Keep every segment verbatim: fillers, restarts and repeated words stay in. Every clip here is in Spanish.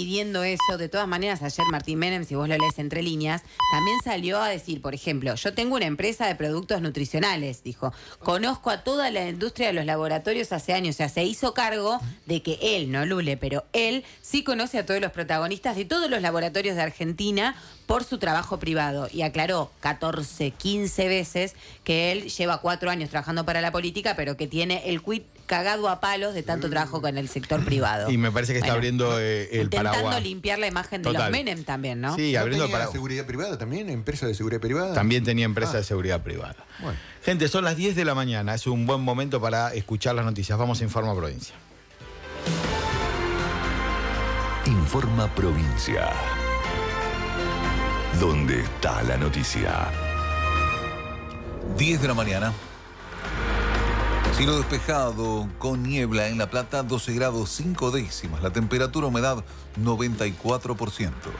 pidiendo eso. De todas maneras, ayer Martín Menem, si vos lo lees entre líneas, también salió a decir, por ejemplo, yo tengo una empresa de productos nutricionales, dijo. Conozco a toda la industria de los laboratorios hace años. O sea, se hizo cargo de que él, no Lule, pero él sí conoce a todos los protagonistas de todos los laboratorios de Argentina por su trabajo privado. Y aclaró catorce, quince veces que él lleva cuatro años trabajando para la política, pero que tiene el quit cagado a palos de tanto trabajo con el sector privado. Y me parece que está bueno, abriendo eh, el intentando paraguas. limpiar la imagen de Total. los Menem también, ¿no? Sí, ¿No abriendo el tenía paraguas. seguridad privada también? ¿Empresa de seguridad privada? También tenía empresa Ah. de seguridad privada. Bueno. Gente, son las diez de la mañana. Es un buen momento para escuchar las noticias. Vamos a Informa Provincia. Informa Provincia. ¿Dónde está la noticia? diez de la mañana. Cielo despejado con niebla en La Plata, doce grados cinco décimas. La temperatura, humedad, noventa y cuatro por ciento.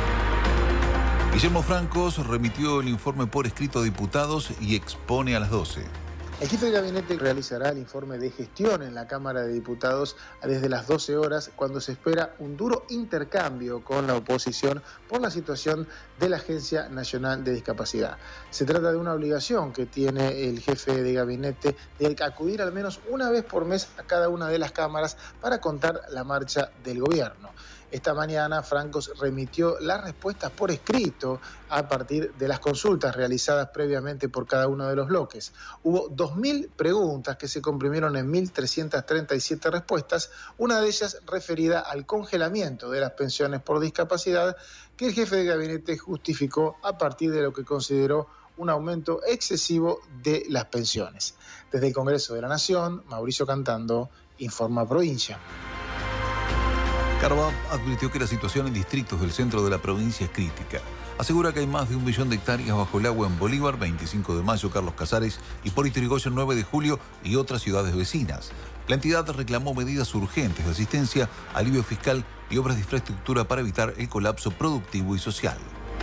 Guillermo Francos remitió el informe por escrito a diputados y expone a las doce. El jefe de gabinete realizará el informe de gestión en la Cámara de Diputados desde las doce horas, cuando se espera un duro intercambio con la oposición por la situación de la Agencia Nacional de Discapacidad. Se trata de una obligación que tiene el jefe de gabinete de acudir al menos una vez por mes a cada una de las cámaras para contar la marcha del gobierno. Esta mañana Francos remitió las respuestas por escrito a partir de las consultas realizadas previamente por cada uno de los bloques. Hubo dos mil preguntas que se comprimieron en mil trescientas treinta y siete respuestas, una de ellas referida al congelamiento de las pensiones por discapacidad, que el jefe de gabinete justificó a partir de lo que consideró un aumento excesivo de las pensiones. Desde el Congreso de la Nación, Mauricio Cantando, Informa Provincia. Carvajal advirtió que la situación en distritos del centro de la provincia es crítica. Asegura que hay más de un millón de hectáreas bajo el agua en Bolívar, veinticinco de mayo, Carlos Casares, Hipólito Yrigoyen, nueve de julio y otras ciudades vecinas. La entidad reclamó medidas urgentes de asistencia, alivio fiscal y obras de infraestructura para evitar el colapso productivo y social.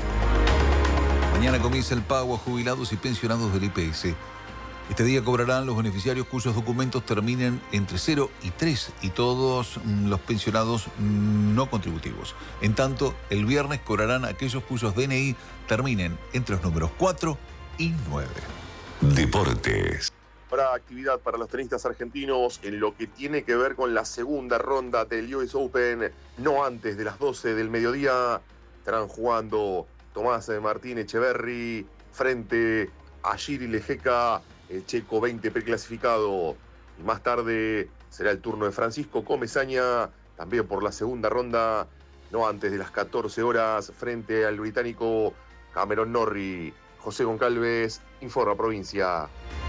Mañana comienza el pago a jubilados y pensionados del I P S. Este día cobrarán los beneficiarios cuyos documentos terminen entre cero y tres y todos los pensionados no contributivos. En tanto, el viernes cobrarán aquellos cuyos D N I terminen entre los números cuatro y nueve. Deportes. Habrá actividad para los tenistas argentinos en lo que tiene que ver con la segunda ronda del U S Open, no antes de las doce del mediodía. Estarán jugando Tomás Martín Echeverry frente a Jiri Lejeca, el checo veinte preclasificado, y más tarde será el turno de Francisco Comesaña, también por la segunda ronda, no antes de las catorce horas, frente al británico Cameron Norrie. José Goncalves, Informa Provincia.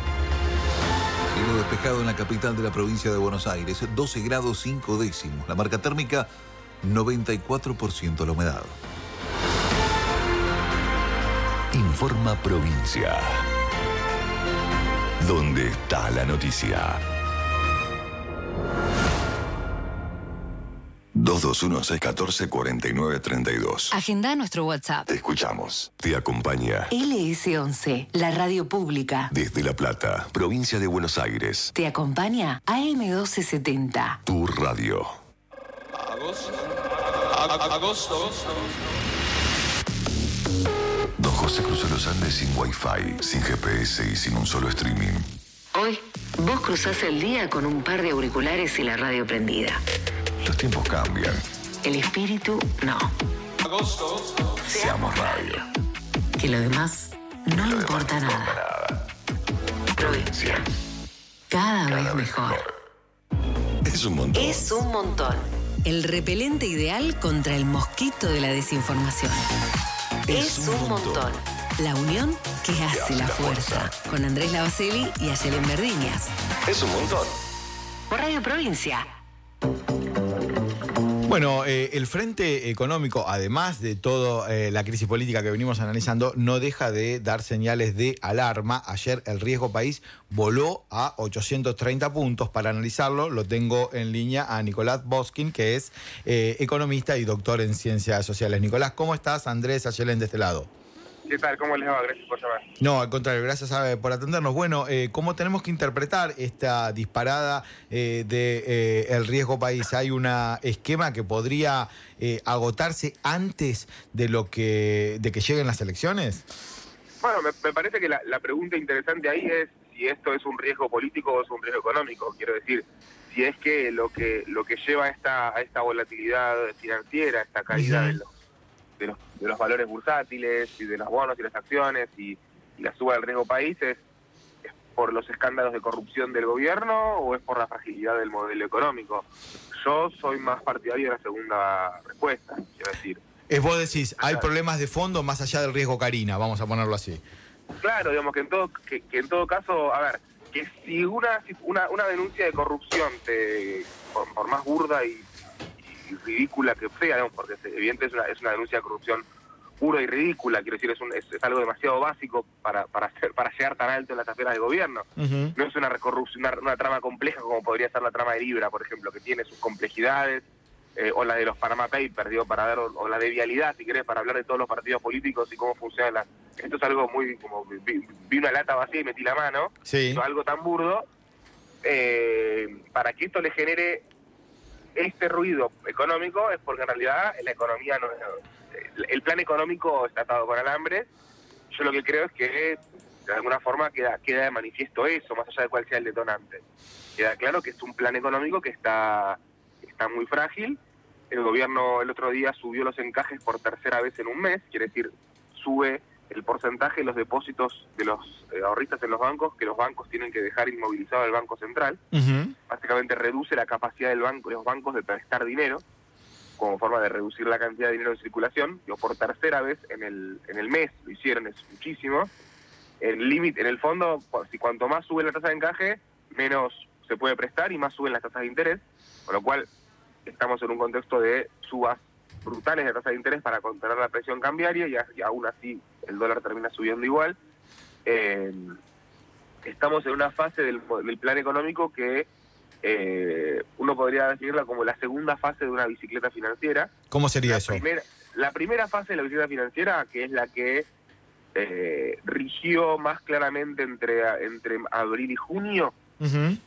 Cielo despejado en la capital de la provincia de Buenos Aires, doce grados cinco décimos. La marca térmica, noventa y cuatro por ciento la humedad. Informa Provincia. ¿Dónde está la noticia? dos dos uno, seis uno cuatro, cuatro nueve tres dos. Agenda nuestro WhatsApp. Te escuchamos. Te acompaña L S once, la radio pública. desde La Plata, provincia de Buenos Aires. Te acompaña A M doce setenta. Tu radio. Agosto. Agosto. Don José cruzó los Andes sin Wi-Fi, sin G P S y sin un solo streaming. Hoy, vos cruzás el día con un par de auriculares y la radio prendida. Los tiempos cambian. El espíritu, no. Agosto. Seamos radio. Que lo demás no Lo importa demás no nada. importa nada. Provincia. Cada, Cada vez vez mejor. Es un montón. Es un montón. El repelente ideal contra el mosquito de la desinformación. Es, un montón. La unión que hace la fuerza. Con Andrés Lavacelli y Ayelen Verdiñas. Es un montón. Por Radio Provincia. Bueno, eh, el Frente Económico, además de toda eh, la crisis política que venimos analizando, no deja de dar señales de alarma. Ayer el riesgo país voló a ochocientos treinta puntos. Para analizarlo, lo tengo en línea a Nicolás Boskin, que es eh, economista y doctor en ciencias sociales. Nicolás, ¿cómo estás? Andrés Ayelen de este lado. ¿Qué tal? ¿Cómo les va? Gracias por llamar. No, al contrario, gracias a, por atendernos. Bueno, eh, ¿cómo tenemos que interpretar esta disparada eh, de eh, el riesgo país? ¿Hay un esquema que podría eh, agotarse antes de lo que de que lleguen las elecciones? Bueno, me, me parece que la, la pregunta interesante ahí es si esto es un riesgo político o es un riesgo económico. Quiero decir, si es que lo que lo que lleva a esta, a esta volatilidad financiera, esta caída uh-huh. de los De los, de los valores bursátiles y de los bonos y las acciones y, y la suba del riesgo país es, es por los escándalos de corrupción del gobierno o es por la fragilidad del modelo económico. Yo soy más partidario de la segunda respuesta, quiero decir. Es vos decís, hay problemas de fondo más allá del riesgo Karina, vamos a ponerlo así. Claro, digamos que en todo que, que en todo caso, a ver, que si una una, una denuncia de corrupción te por, por más burda y y ridícula que sea, ¿no? Porque evidentemente es una, es una denuncia de corrupción pura y ridícula, quiero decir, es, un, es, es algo demasiado básico para para, hacer, para llegar tan alto en las esferas de gobierno. Uh-huh. No es una, una, una trama compleja como podría ser la trama de Libra, por ejemplo, que tiene sus complejidades, eh, o la de los Panama Papers, digo, para dar, o, o la de vialidad, si querés, para hablar de todos los partidos políticos y cómo funciona la... Esto es algo muy, como, vi, vi una lata vacía y metí la mano, sí. Esto, algo tan burdo, eh, para que esto le genere este ruido económico es porque en realidad la economía no, el plan económico está atado con alambres. Yo lo que creo es que de alguna forma queda queda de manifiesto eso, más allá de cuál sea el detonante. Queda claro que es un plan económico que está está muy frágil. El gobierno el otro día subió los encajes por tercera vez en un mes, quiere decir, sube el porcentaje de los depósitos de los eh, ahorristas en los bancos que los bancos tienen que dejar inmovilizado al Banco Central. Uh-huh. Básicamente reduce la capacidad del banco, de los bancos de prestar dinero como forma de reducir la cantidad de dinero en circulación. Yo por tercera vez en el en el mes lo hicieron, es muchísimo. El límite, en el fondo, si cuanto más sube la tasa de encaje, menos se puede prestar y más suben las tasas de interés, con lo cual estamos en un contexto de subas brutales de tasa de interés para contener la presión cambiaria y, a, y aún así el dólar termina subiendo igual. Eh, estamos en una fase del, del plan económico que eh, uno podría definirla como la segunda fase de una bicicleta financiera. ¿Cómo sería la eso? Primera, la primera fase de la bicicleta financiera, que es la que eh, rigió más claramente entre, entre abril y junio, uh-huh.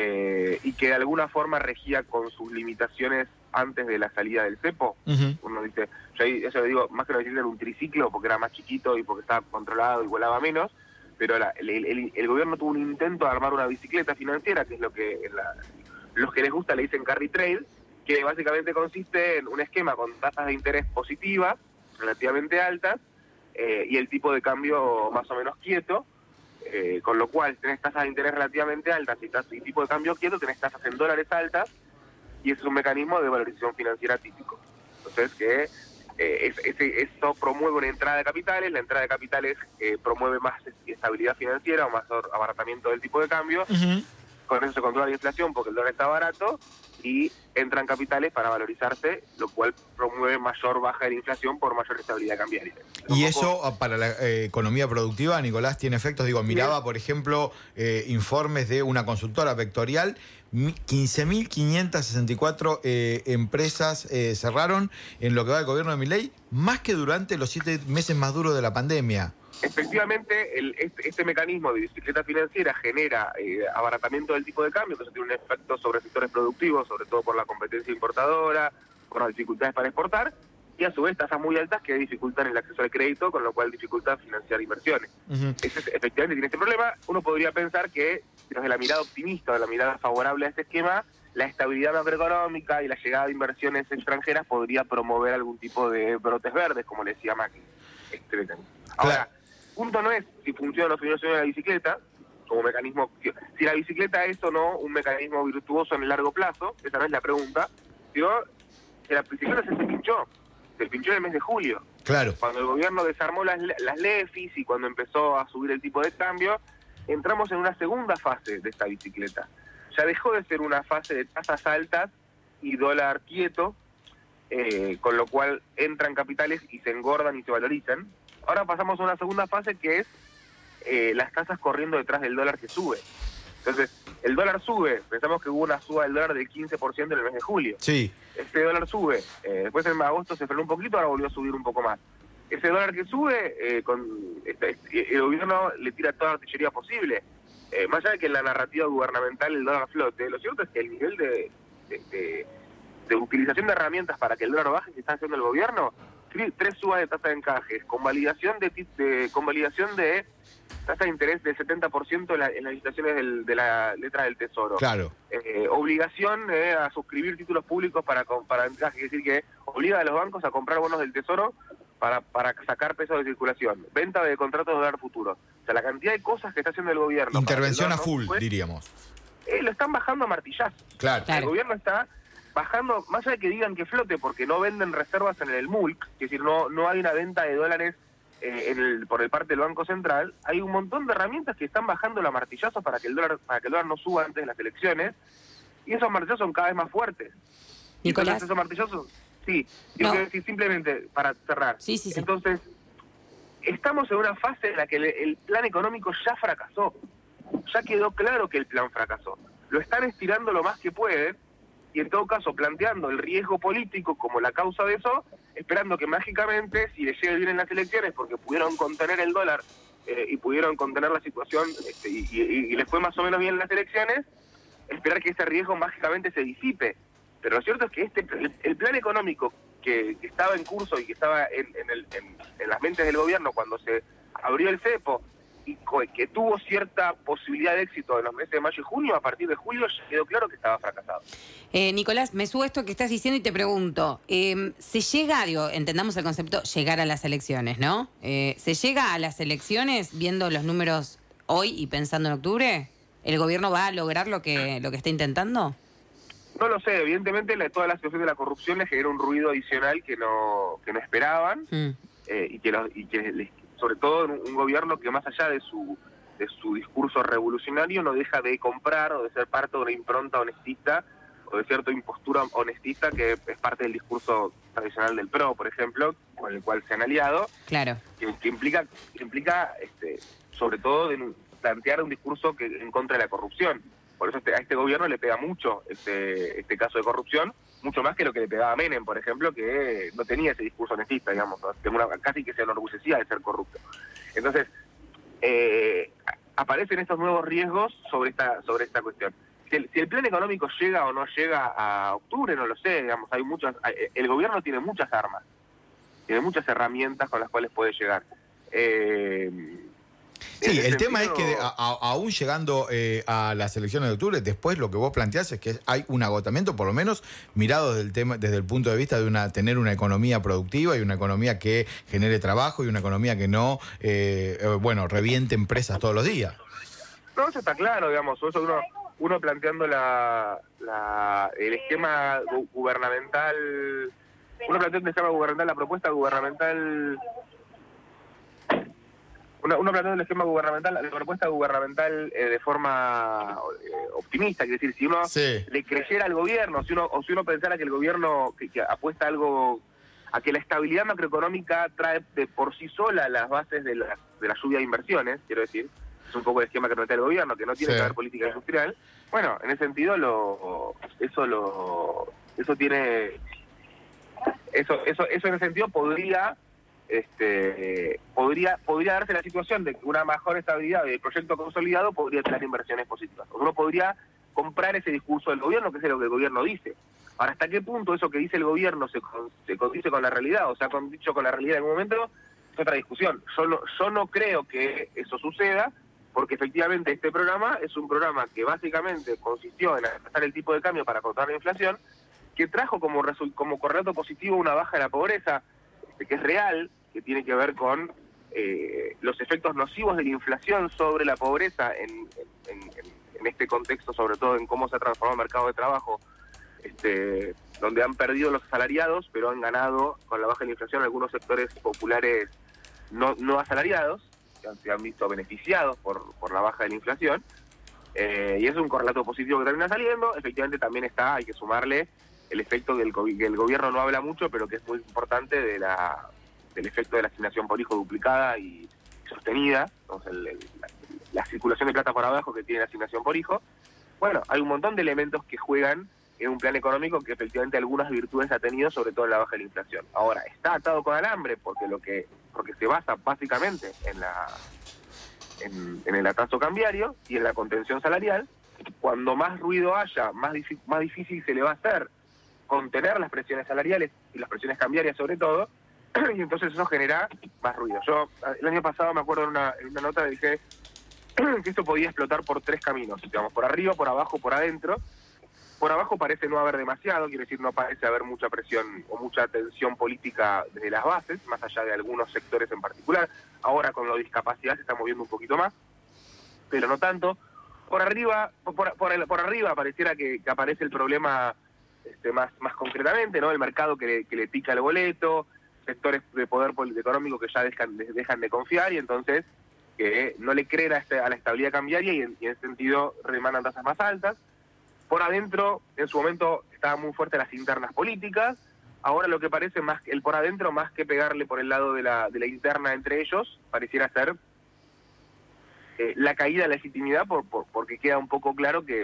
eh, y que de alguna forma regía con sus limitaciones antes de la salida del cepo. Uh-huh. Uno dice, yo ahí, eso le digo, más que no decirle un triciclo porque era más chiquito y porque estaba controlado y volaba menos, pero la, el, el, el gobierno tuvo un intento de armar una bicicleta financiera, que es lo que la, los que les gusta le dicen carry trade, que básicamente consiste en un esquema con tasas de interés positivas, relativamente altas, eh, y el tipo de cambio más o menos quieto, eh, con lo cual tenés tasas de interés relativamente altas y, tas- y tipo de cambio quieto, tenés tasas en dólares altas, y ese es un mecanismo de valorización financiera típico. Entonces, que eh, es, ese, eso promueve una entrada de capitales, la entrada de capitales eh, promueve más estabilidad financiera o más abaratamiento del tipo de cambio, uh-huh. Con eso se controla la inflación porque el dólar está barato y entran capitales para valorizarse, lo cual promueve mayor baja de la inflación por mayor estabilidad cambiaria. ¿Y eso para la eh, economía productiva, Nicolás, tiene efectos? Digo, miraba, por ejemplo, eh, informes de una consultora vectorial, quince mil quinientas sesenta y cuatro eh, empresas eh, cerraron en lo que va del gobierno de Milei, más que durante los siete meses más duros de la pandemia. Efectivamente, el, este, este mecanismo de bicicleta financiera genera eh, abaratamiento del tipo de cambio, que eso tiene un efecto sobre sectores productivos, sobre todo por la competencia importadora, por las dificultades para exportar, y a su vez tasas muy altas que dificultan el acceso al crédito, con lo cual dificulta financiar inversiones. Uh-huh. Ese es, efectivamente tiene este problema. Uno podría pensar que desde la mirada optimista, de la mirada favorable a este esquema, la estabilidad macroeconómica y la llegada de inversiones extranjeras podría promover algún tipo de brotes verdes, como le decía Macri. Este mecanismo. Ahora, claro. Punto no es si funciona o no funciona la bicicleta como mecanismo, si la bicicleta es o no un mecanismo virtuoso en el largo plazo, esa no es la pregunta, sino que la bicicleta se pinchó, se pinchó en el mes de julio. Claro. Cuando el gobierno desarmó las, las LEFIs y cuando empezó a subir el tipo de cambio, entramos en una segunda fase de esta bicicleta. Ya dejó de ser una fase de tasas altas y dólar quieto, eh, con lo cual entran capitales y se engordan y se valorizan. Ahora pasamos a una segunda fase que es eh, las tasas corriendo detrás del dólar que sube. Entonces, el dólar sube, pensamos que hubo una suba del dólar del quince por ciento en el mes de julio. Sí. Este dólar sube, eh, después en agosto se frenó un poquito, ahora volvió a subir un poco más. ese dólar que sube, eh, con este, este, el gobierno le tira toda la artillería posible. Eh, más allá de que en la narrativa gubernamental el dólar flote, lo cierto es que el nivel de, de, de, de utilización de herramientas para que el dólar baje que está haciendo el gobierno, tres subas de tasa de encajes, con validación de, de, con validación de tasa de interés del setenta por ciento en, la, en las licitaciones del, de la letra del Tesoro. Claro. Eh, obligación eh, a suscribir títulos públicos para, para encaje, es decir, que obliga a los bancos a comprar bonos del Tesoro para, para sacar pesos de circulación. Venta de contratos de dólar futuro. O sea, la cantidad de cosas que está haciendo el gobierno. Intervención a full, no fue, diríamos. Eh, lo están bajando a martillazos. Claro. El gobierno está bajando, más allá de que digan que flote, porque no venden reservas en el M U L C, es decir, no, no hay una venta de dólares eh, en el, por el parte del Banco Central, hay un montón de herramientas que están bajando la martillazos para que el dólar para que el dólar no suba antes de las elecciones, y esos martillazos son cada vez más fuertes. Nicolás. Entonces, esos martillazos, sí, yo No. quiero decir simplemente, para cerrar, Sí, sí, sí. entonces, estamos en una fase en la que el, el plan económico ya fracasó, ya quedó claro que el plan fracasó, lo están estirando lo más que pueden, y en todo caso planteando el riesgo político como la causa de eso, esperando que mágicamente, si les llegue bien en las elecciones, porque pudieron contener el dólar eh, y pudieron contener la situación este, y, y, y les fue más o menos bien en las elecciones, esperar que ese riesgo mágicamente se disipe. Pero lo cierto es que este el, el plan económico que, que estaba en curso y que estaba en, en, el, en, en las mentes del gobierno cuando se abrió el cepo, y que tuvo cierta posibilidad de éxito en los meses de mayo y junio, a partir de julio ya quedó claro que estaba fracasado. Eh, Nicolás, me subo esto que estás diciendo y te pregunto, eh, ¿se llega, digo, entendamos el concepto, llegar a las elecciones, ¿no? Eh, ¿Se llega a las elecciones viendo los números hoy y pensando en octubre? ¿El gobierno va a lograr lo que, lo que está intentando? No lo sé, evidentemente la, toda la situación de la corrupción les genera un ruido adicional que no, que no esperaban, Mm. eh, y que, los, y que les sobre todo un, un gobierno que más allá de su de su discurso revolucionario no deja de comprar o de ser parte de una impronta honestista o de cierta impostura honestista que es parte del discurso tradicional del P R O, por ejemplo, con el cual se han aliado, Claro. que, que implica que implica este, sobre todo de plantear un discurso que en contra de la corrupción. Por eso este, a este gobierno le pega mucho este, este caso de corrupción, mucho más que lo que le pegaba a Menem, por ejemplo, que no tenía ese discurso honestista, digamos, una, casi que se enorgullecía de ser corrupto. Entonces, eh, aparecen estos nuevos riesgos sobre esta sobre esta cuestión. Si el, si el plan económico llega o no llega a octubre, no lo sé, digamos, hay muchas, el gobierno tiene muchas armas, tiene muchas herramientas con las cuales puede llegar. Eh, Sí, el sentido, tema es que de, a, a, aún llegando eh, a las elecciones de octubre, después lo que vos planteás es que hay un agotamiento, por lo menos mirado desde el, tema, desde el punto de vista de una tener una economía productiva y una economía que genere trabajo y una economía que no, eh, eh, bueno, reviente empresas todos los días. No, eso está claro, digamos, eso uno, uno planteando la, la el esquema gu gubernamental, uno planteando el esquema gubernamental, la propuesta gubernamental... Uno, uno plantea el esquema gubernamental, la propuesta gubernamental eh, de forma eh, optimista, es decir, si uno sí. le creyera al gobierno, si uno o si uno pensara que el gobierno que, que apuesta algo a que la estabilidad macroeconómica trae de por sí sola las bases de la, de la lluvia de inversiones, quiero decir, es un poco el esquema que plantea el gobierno, que no tiene sí. que haber política industrial. Bueno, en ese sentido lo eso lo eso tiene eso eso eso en ese sentido podría Este, podría podría darse la situación de que una mejor estabilidad del proyecto consolidado podría tener inversiones positivas. Uno podría comprar ese discurso del gobierno, que es lo que el gobierno dice. Ahora, ¿hasta qué punto eso que dice el gobierno se, se condice con la realidad o se ha condicho con la realidad en algún momento? Es otra discusión. Yo no, yo no creo que eso suceda, porque efectivamente este programa es un programa que básicamente consistió en ajustar el tipo de cambio para controlar la inflación, que trajo como, como correlato positivo una baja de la pobreza, que es real, que tiene que ver con eh, los efectos nocivos de la inflación sobre la pobreza en, en, en, en este contexto, sobre todo en cómo se ha transformado el mercado de trabajo, este, donde han perdido los asalariados, pero han ganado con la baja de la inflación algunos sectores populares no, no asalariados, que han, se han visto beneficiados por, por la baja de la inflación, eh, y es un correlato positivo que termina saliendo. Efectivamente también está, hay que sumarle el efecto del que el gobierno no habla mucho, pero que es muy importante, de la del efecto de la asignación por hijo duplicada y sostenida, entonces el, el, la, la circulación de plata por abajo que tiene la asignación por hijo. Bueno, hay un montón de elementos que juegan es un plan económico que efectivamente algunas virtudes ha tenido, sobre todo en la baja de la inflación. Ahora, está atado con alambre porque lo que porque se basa básicamente en la en, en el atraso cambiario y en la contención salarial. Cuando más ruido haya, más, más difícil se le va a hacer contener las presiones salariales y las presiones cambiarias sobre todo, y entonces eso genera más ruido. Yo el año pasado me acuerdo en una, en una nota dije que esto podía explotar por tres caminos, digamos, por arriba, por abajo, por adentro. Por abajo parece no haber demasiado, quiere decir no parece haber mucha presión o mucha tensión política desde las bases, más allá de algunos sectores en particular. Ahora con la discapacidad se está moviendo un poquito más, pero no tanto. Por arriba, por, por, el, por arriba pareciera que, que aparece el problema este, más, más concretamente, ¿no? El mercado que le, que le pica el boleto, sectores de poder económico que ya dejan, dejan de confiar y entonces que no le creen a, este, a la estabilidad cambiaria y en, y en ese sentido demandan tasas más altas. Por adentro, en su momento estaban muy fuertes las internas políticas, ahora lo que parece más el por adentro, más que pegarle por el lado de la, de la interna entre ellos, pareciera ser eh, la caída de la legitimidad por, por, porque queda un poco claro que,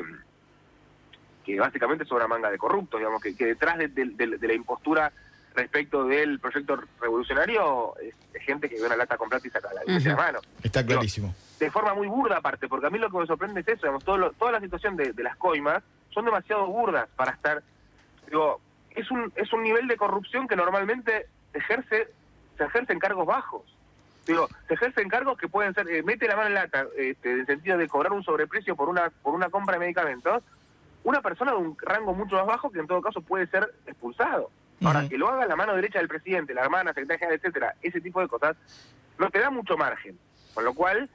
que básicamente es una manga de corruptos, digamos, que, que detrás de, de, de, de la impostura respecto del proyecto revolucionario es, es gente que ve una lata con plata y saca la uh-huh. de la mano. Está clarísimo. Digo, de forma muy burda aparte, porque a mí lo que me sorprende es eso, digamos, todo lo, toda la situación de, de las coimas son demasiado burdas para estar, digo, es un es un nivel de corrupción que normalmente se ejerce, se ejerce en cargos bajos. Digo, se ejerce en cargos que pueden ser, eh, mete la mano en la lata, este, en el sentido de cobrar un sobreprecio por una, por una compra de medicamentos, una persona de un rango mucho más bajo que en todo caso puede ser expulsado. Ahora, uh-huh. que lo haga la mano derecha del presidente, la hermana, secretaria general, etcétera, ese tipo de cosas, no te da mucho margen. Con lo cual,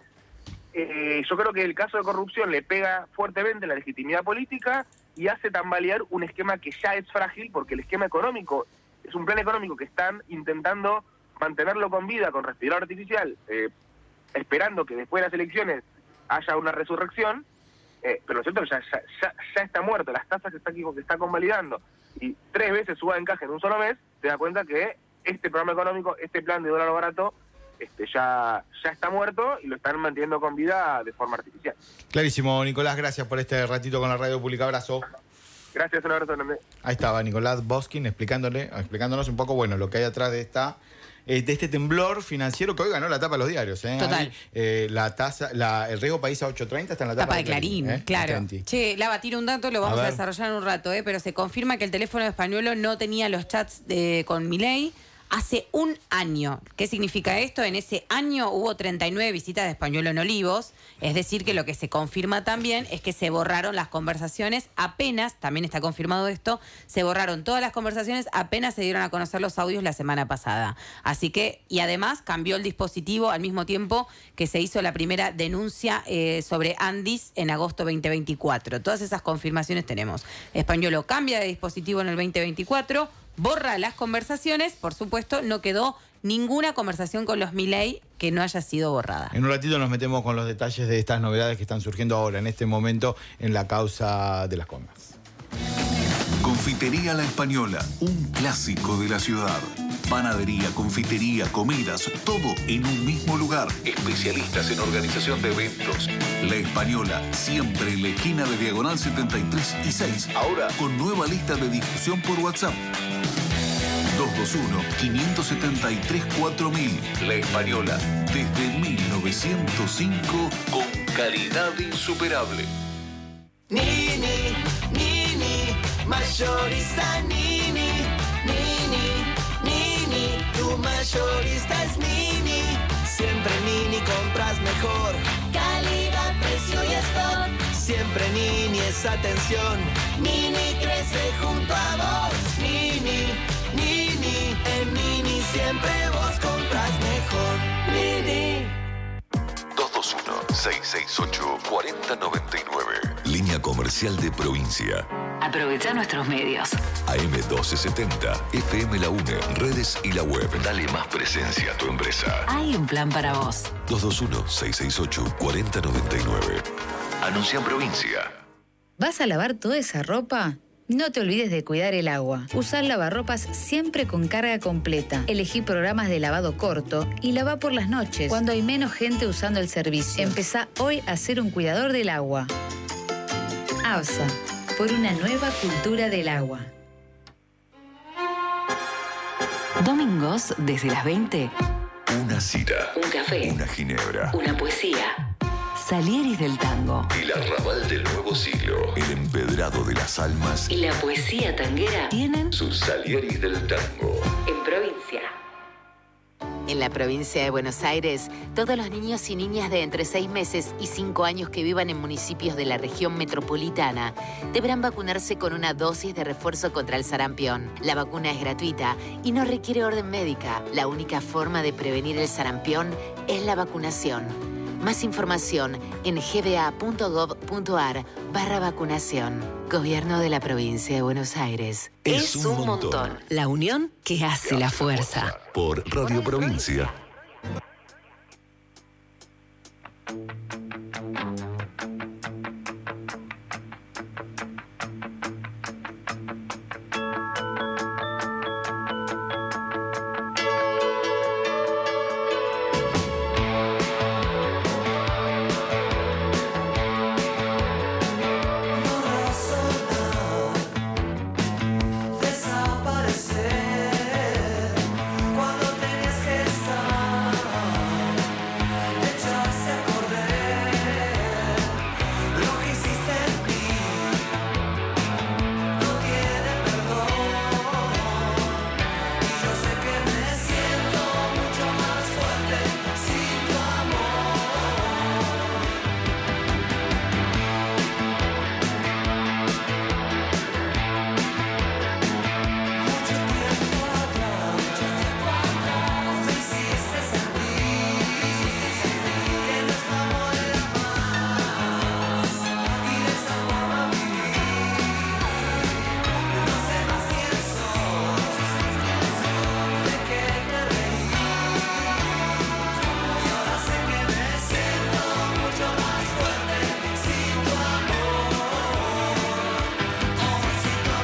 eh, yo creo que el caso de corrupción le pega fuertemente la legitimidad política y hace tambalear un esquema que ya es frágil, porque el esquema económico es un plan económico que están intentando mantenerlo con vida, con respirador artificial, eh, esperando que después de las elecciones haya una resurrección, eh, pero lo cierto es que ya, ya, ya, ya está muerto, las tasas que está, que está convalidando, y tres veces suba de encaje en un solo mes, te das cuenta que este programa económico, este plan de dólar barato, este ya, ya está muerto y lo están manteniendo con vida de forma artificial. Clarísimo, Nicolás, gracias por este ratito con la Radio Pública. Abrazo. Gracias, un abrazo grande. Ahí estaba Nicolás Boskin explicándole, explicándonos un poco bueno lo que hay atrás de esta eh, de este temblor financiero que hoy ganó la tapa de los diarios. ¿eh? Total. Ahí, eh, la tasa, la, el riesgo país a ocho treinta está en la tapa, tapa de Clarín. Clarín ¿eh? Claro. Atenti. Che, Lava, tira un dato, lo vamos a, a desarrollar en un rato, ¿eh? Pero se confirma que el teléfono de Españolo no tenía los chats de, con Milei hace un año. ¿Qué significa esto? En ese año hubo treinta y nueve visitas de Españolo en Olivos, es decir, que lo que se confirma también es que se borraron las conversaciones apenas, también está confirmado esto, se borraron todas las conversaciones apenas se dieron a conocer los audios la semana pasada. Así que, y además cambió el dispositivo al mismo tiempo que se hizo la primera denuncia eh, sobre Andis en agosto veinte veinticuatro. Todas esas confirmaciones tenemos. Españolo cambia de dispositivo en el veinte veinticuatro, borra las conversaciones, por supuesto, no quedó ninguna conversación con los Milei que no haya sido borrada. En un ratito nos metemos con los detalles de estas novedades que están surgiendo ahora, en este momento, en la causa de las coimas. Confitería La Española, un clásico de la ciudad. Panadería, confitería, comidas, todo en un mismo lugar. Especialistas en organización de eventos. La Española, siempre en la esquina de Diagonal setenta y tres y seis. Ahora con nueva lista de difusión por WhatsApp. dos dos uno, cinco siete tres, cuatro mil. La Española, desde mil novecientos cinco, con calidad insuperable. Nini, Nini, mayorista Nini, Nini, Nini, tu mayorista es Nini. Siempre Nini compras mejor. Calidad, precio y stock. Siempre Nini es atención. Nini crece junto a vos. Nini, Nini, en Nini siempre vos compras mejor. Nini. dos dos uno, seis seis ocho, cuatro cero nueve nueve. Línea comercial de provincia. Aprovecha nuestros medios. A M doce setenta, F M La UNE, redes y la web. Dale más presencia a tu empresa. Hay un plan para vos. dos dos uno, seis seis ocho, cuatro cero nueve nueve. Anuncia en provincia. ¿Vas a lavar toda esa ropa? No te olvides de cuidar el agua. Usar lavarropas siempre con carga completa. Elegí programas de lavado corto y lava por las noches, cuando hay menos gente usando el servicio. Empezá hoy a ser un cuidador del agua. ABSA. por una nueva cultura del agua. Domingos, desde las veinte. Una cita. Un café. Una ginebra. Una poesía. Salieris del tango. El arrabal del nuevo siglo. El empedrado de las almas. Y la poesía tanguera tienen sus Salieris del tango. en provincia. En la provincia de Buenos Aires, todos los niños y niñas de entre seis meses y cinco años que vivan en municipios de la región metropolitana deberán vacunarse con una dosis de refuerzo contra el sarampión. La vacuna es gratuita y no requiere orden médica. La única forma de prevenir el sarampión es la vacunación. Más información en gba.gov.ar barra vacunación. Gobierno de la provincia de Buenos Aires. Es un montón. La unión que hace la fuerza. Por Radio Provincia. Cuando tenías que estar, echarse a correr. Lo que hiciste en mí no tiene perdón. Y yo sé que me siento mucho más fuerte sin tu amor. Mucho tiempo atrás, mucho tiempo atrás, me hiciste sentir que nuestro amor era más y de esa forma viví. No sé más quién sos, de qué te reí. Y ahora sé que me siento mucho más fuerte sin tu amor. Oh, sin tu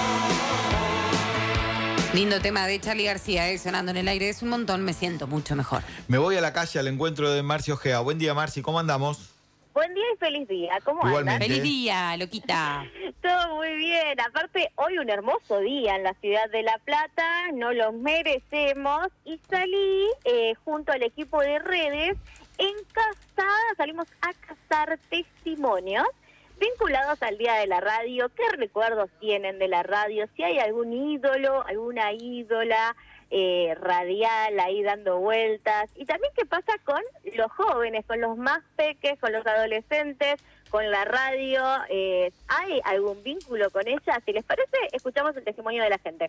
amor. Lindo tema de Charly García, eh, sonando en el aire. Es un montón, me siento mucho mejor. Me voy a la calle al encuentro de Marci Ojea. Buen día, Marci, ¿cómo andamos? Buen día y feliz día. ¿Cómo Igualmente. andan? Feliz día, loquita. Todo muy bien. Aparte, hoy un hermoso día en la ciudad de La Plata. No lo merecemos. Y salí eh, junto al equipo de redes en Casada. Salimos a cazar testimonios vinculados al Día de la Radio. ¿Qué recuerdos tienen de la radio? Si hay algún ídolo, alguna ídola eh, radial ahí dando vueltas. Y también qué pasa con los jóvenes, con los más peques, con los adolescentes, con la radio. Eh, ¿Hay algún vínculo con ella? Si les parece, escuchamos el testimonio de la gente.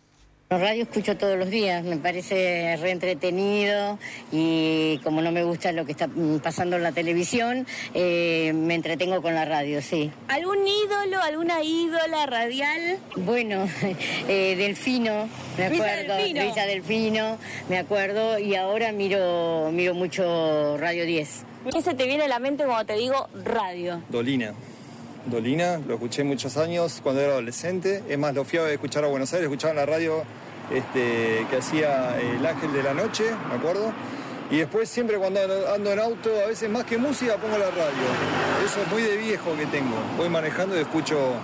La radio escucho todos los días, me parece re entretenido y como no me gusta lo que está mm, pasando en la televisión, eh, me entretengo con la radio, sí. ¿Algún ídolo, alguna ídola radial? Bueno, eh, Delfino, me Luisa acuerdo, Delfino. Luisa Delfino, me acuerdo, y ahora miro, miro mucho Radio diez. ¿Qué se te viene a la mente cuando te digo radio? Dolina. Dolina, lo escuché muchos años cuando era adolescente. Es más, lo fui a escuchar a Buenos Aires, escuchaba en la radio este, que hacía El Ángel de la Noche, me acuerdo. Y después siempre cuando ando en auto, a veces más que música, pongo la radio. Eso es muy de viejo que tengo. Voy manejando y escucho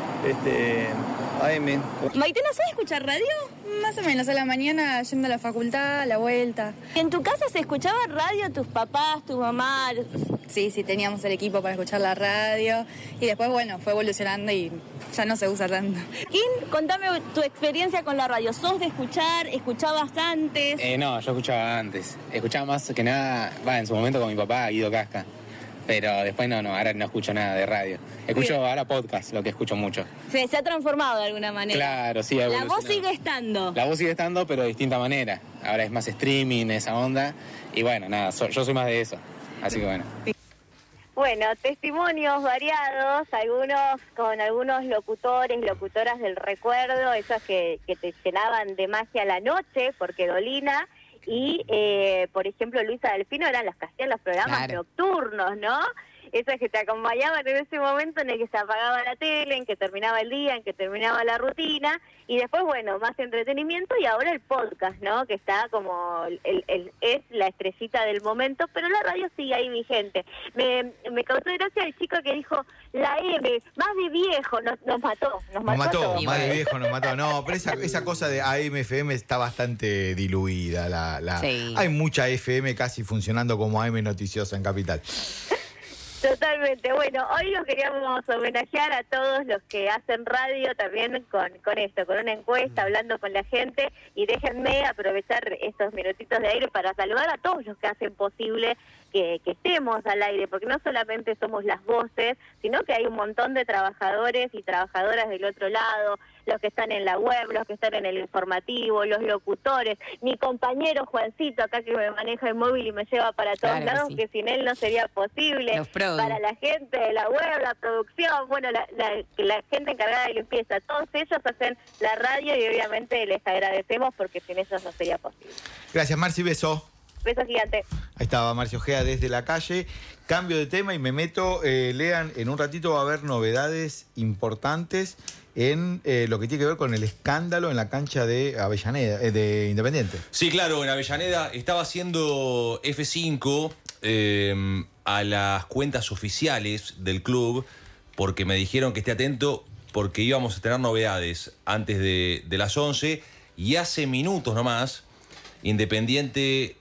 este, A M. Maite, ¿no sabes escuchar radio? Más o menos, a la mañana yendo a la facultad, a la vuelta. ¿En tu casa se escuchaba radio tus papás, tu mamá? Sí, sí, teníamos el equipo para escuchar la radio y después, bueno, fue evolucionando y ya no se usa tanto. Kim, contame tu experiencia con la radio. ¿Sos de escuchar? ¿Escuchabas antes? Eh, no, yo escuchaba antes. Escuchaba más que nada, va, en su momento con mi papá, Guido Casca. Pero después no, no, ahora no escucho nada de radio. Escucho Bien. ahora podcast, lo que escucho mucho. Se, se ha transformado de alguna manera. Claro, sí, ha La voz evolucionado. sigue estando. La voz sigue estando, pero de distinta manera. Ahora es más streaming, esa onda. Y bueno, nada, so- yo soy más de eso. Así que bueno. Bueno, testimonios variados, algunos con algunos locutores, locutoras del recuerdo, esos que, que te llenaban de magia la noche, porque Dolina y, eh, por ejemplo, Luisa Delfino eran las que hacían los programas Claro. nocturnos, ¿no? Esas que te acompañaban en ese momento en el que se apagaba la tele, en que terminaba el día, en que terminaba la rutina, y después, bueno, más entretenimiento, y ahora el podcast, ¿no? Que está como, el, el, es la estrellita del momento, pero la radio sigue ahí vigente. Me, me causó gracia el chico que dijo, la M, más de viejo, nos, nos mató, nos mató. Nos mató, a todos. más de viejo nos mató. No, pero esa, esa cosa de A M, F M está bastante diluida. La, la, Sí. Hay mucha F M casi funcionando como A M noticiosa en Capital. Totalmente. Bueno, hoy los queríamos homenajear a todos los que hacen radio también con, con esto, con una encuesta, hablando con la gente, y déjenme aprovechar estos minutitos de aire para saludar a todos los que hacen posible que, que estemos al aire, porque no solamente somos las voces, sino que hay un montón de trabajadores y trabajadoras del otro lado, los que están en la web, los que están en el informativo, los locutores, mi compañero Juancito acá que me maneja el móvil y me lleva para todos Claro que lados, sí. que sin él no sería posible, Los produ. para la gente de la web, la producción, bueno, la, la, la gente encargada de limpieza, todos ellos hacen la radio y obviamente les agradecemos porque sin ellos no sería posible. Gracias, Marci, beso. Beso gigante. Ahí estaba Marcio Ojea desde la calle. Cambio de tema y me meto, eh, lean, en un ratito va a haber novedades importantes en eh, lo que tiene que ver con el escándalo en la cancha de Avellaneda, eh, de Independiente. Sí, claro, en Avellaneda estaba haciendo F cinco eh, a las cuentas oficiales del club porque me dijeron que esté atento porque íbamos a tener novedades antes de, de las once y hace minutos nomás Independiente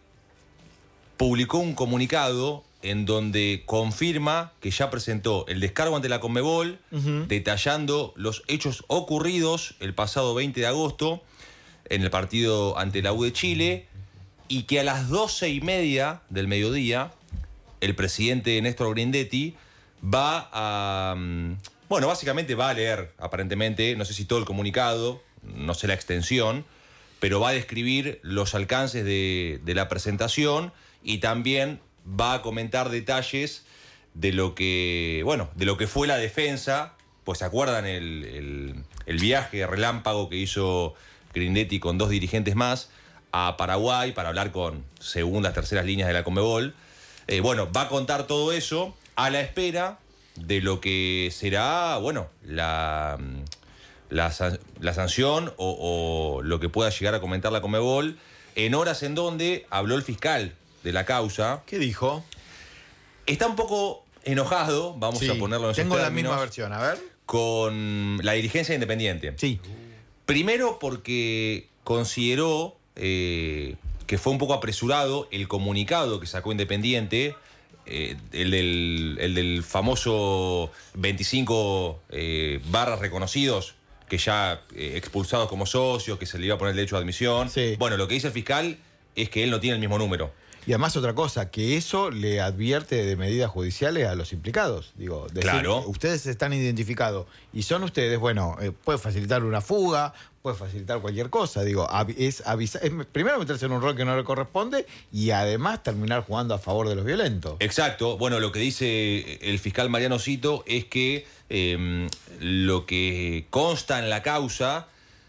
publicó un comunicado en donde confirma que ya presentó el descargo ante la Conmebol, uh-huh. detallando los hechos ocurridos el pasado veinte de agosto en el partido ante la U de Chile, y que a las doce y media del mediodía el presidente Néstor Grindetti va a... Bueno, básicamente va a leer, aparentemente, no sé si todo el comunicado, no sé la extensión, pero va a describir los alcances de, de la presentación y también va a comentar detalles de lo que, bueno, de lo que fue la defensa. Pues se acuerdan el, el, el viaje relámpago que hizo Grindetti con dos dirigentes más a Paraguay para hablar con segundas, terceras líneas de la Conmebol. Eh, bueno, va a contar todo eso a la espera de lo que será, bueno, la, la, la sanción o, o lo que pueda llegar a comentar la Conmebol en horas en donde habló el fiscal de la causa. ¿Qué dijo? Está un poco enojado, vamos sí, a ponerlo en esos tengo términos, la misma versión, a ver. Con la dirigencia Independiente. Sí. Primero porque consideró eh, que fue un poco apresurado el comunicado que sacó Independiente, eh, el, del, el del famoso veinticinco eh, barras reconocidos, que ya eh, expulsados como socios, que se le iba a poner el derecho de admisión. Sí. Bueno, lo que dice el fiscal es que él no tiene el mismo número. Y además otra cosa, que eso le advierte de medidas judiciales a los implicados. Digo, decir, claro. Ustedes están identificados y son ustedes, bueno, eh, puede facilitar una fuga, puede facilitar cualquier cosa. Digo, es avisar, es primero meterse en un rol que no le corresponde y además terminar jugando a favor de los violentos. Exacto. Bueno, lo que dice el fiscal Mariano Cito es que eh, lo que consta en la causa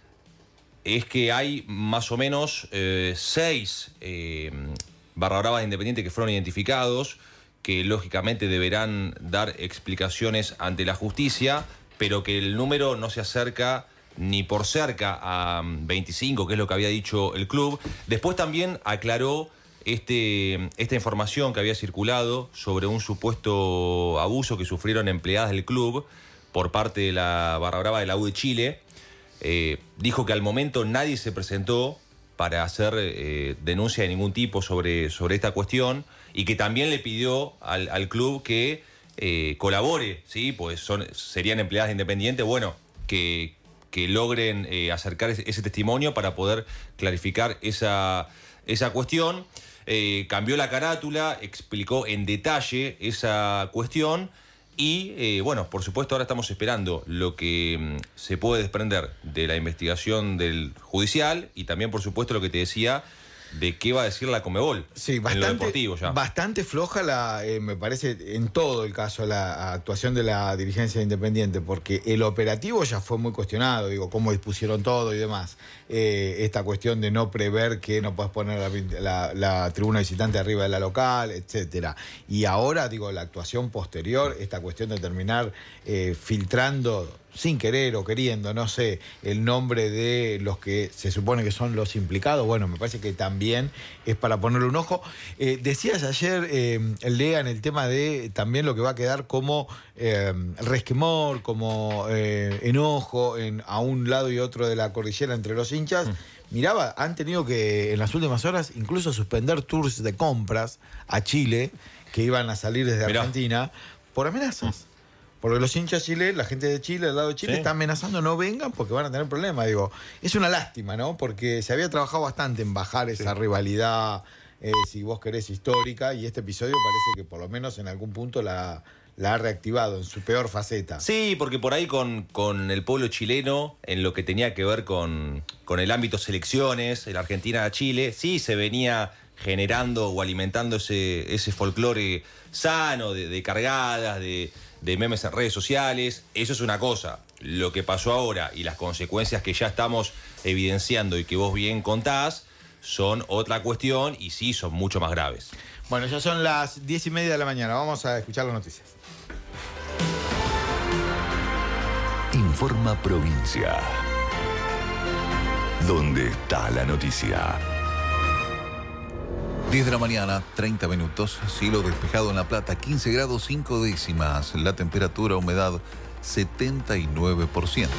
es que hay más o menos eh, seis eh, barra bravas de Independiente que fueron identificados, que lógicamente deberán dar explicaciones ante la justicia, pero que el número no se acerca ni por cerca a veinticinco, que es lo que había dicho el club. Después también aclaró este, esta información que había circulado sobre un supuesto abuso que sufrieron empleadas del club por parte de la barra brava de la U de Chile. Eh, dijo que al momento nadie se presentó para hacer eh, denuncia de ningún tipo sobre, sobre esta cuestión y que también le pidió al, al club que eh, colabore, ¿sí? Pues son, serían empleadas de Independiente, bueno, que, que logren eh, acercar ese, ese testimonio para poder clarificar esa, esa cuestión. Eh, cambió la carátula, explicó en detalle esa cuestión. Y, eh, bueno, por supuesto, ahora estamos esperando lo que mm, se puede desprender de la investigación del judicial y también, por supuesto, lo que te decía, de qué va a decir la Conmebol Sí, en lo bastante, deportivo ya. bastante floja, la, eh, me parece, en todo el caso, la actuación de la dirigencia Independiente, porque el operativo ya fue muy cuestionado, digo, cómo dispusieron todo y demás. Eh, esta cuestión de no prever que no puedes poner la, la, la tribuna visitante arriba de la local, etcétera. Y ahora, digo, la actuación posterior, esta cuestión de terminar eh, filtrando sin querer o queriendo, no sé, el nombre de los que se supone que son los implicados, bueno, me parece que también es para ponerle un ojo. Eh, decías ayer, eh, Lea, en el tema de también lo que va a quedar como eh, resquemor, como eh, enojo en, a un lado y otro de la cordillera entre los hinchas. Mm. Miraba, han tenido que en las últimas horas incluso suspender tours de compras a Chile, que iban a salir desde Mirá. Argentina, por amenazas. Mm. Porque los hinchas Chile, la gente de Chile, del lado de Chile, sí. está amenazando no vengan porque van a tener problemas. Digo, es una lástima, ¿no? Porque se había trabajado bastante en bajar esa sí. rivalidad, eh, si vos querés, histórica, y este episodio parece que por lo menos en algún punto la, la ha reactivado en su peor faceta. Sí, porque por ahí con, con el pueblo chileno, en lo que tenía que ver con, con el ámbito selecciones, en Argentina-Chile, sí se venía generando o alimentando ese, ese folclore sano, de, de cargadas, de... de memes en redes sociales. Eso es una cosa. Lo que pasó ahora y las consecuencias que ya estamos evidenciando y que vos bien contás son otra cuestión y sí son mucho más graves. Bueno, ya son las diez y media de la mañana. Vamos a escuchar las noticias. Informa Provincia. ¿Dónde está la noticia? diez de la mañana, treinta minutos, cielo despejado en La Plata, quince grados cinco décimas, la temperatura, humedad setenta y nueve por ciento.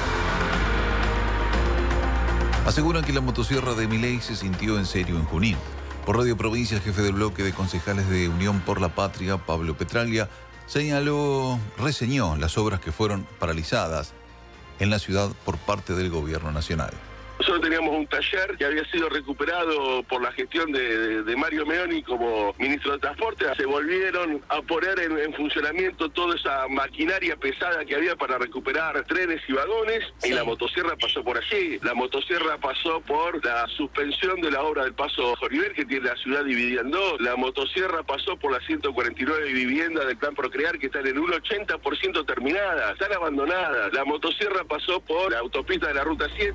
Aseguran que la motosierra de Milei se sintió en serio en Junín. Por Radio Provincia, el jefe del bloque de concejales de Unión por la Patria, Pablo Petraglia, señaló, reseñó las obras que fueron paralizadas en la ciudad por parte del gobierno nacional. Nosotros teníamos un taller que había sido recuperado por la gestión de, de, de Mario Meoni como ministro de Transporte. Se volvieron a poner en, en funcionamiento toda esa maquinaria pesada que había para recuperar trenes y vagones, sí. y la motosierra pasó por allí. La motosierra pasó por la suspensión de la obra del Paso Joriver, que tiene la ciudad dividida en dos. La motosierra pasó por las ciento cuarenta y nueve viviendas del Plan Procrear, que están en un ochenta por ciento terminadas, están abandonadas. La motosierra pasó por la autopista de la Ruta siete.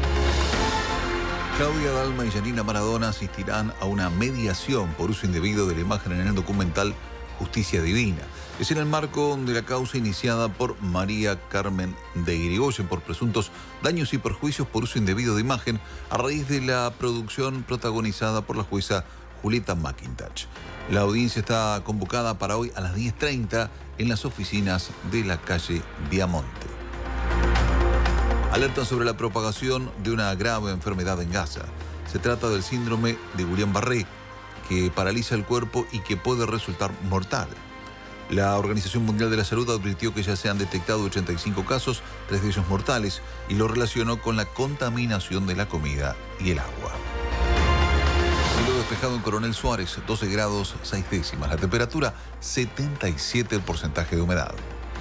Claudia Dalma y Janina Maradona asistirán a una mediación por uso indebido de la imagen en el documental Justicia Divina. Es en el marco de la causa iniciada por María Carmen de Irigoyen por presuntos daños y perjuicios por uso indebido de imagen a raíz de la producción protagonizada por la jueza Julieta McIntosh. La audiencia está convocada para hoy a las diez treinta en las oficinas de la calle Viamonte. Alertan sobre la propagación de una grave enfermedad en Gaza. Se trata del síndrome de Guillain-Barré, que paraliza el cuerpo y que puede resultar mortal. La Organización Mundial de la Salud advirtió que ya se han detectado ochenta y cinco casos, tres de ellos mortales, y lo relacionó con la contaminación de la comida y el agua. Cielo despejado en Coronel Suárez, doce grados seis décimas. La temperatura, setenta y siete el porcentaje de humedad.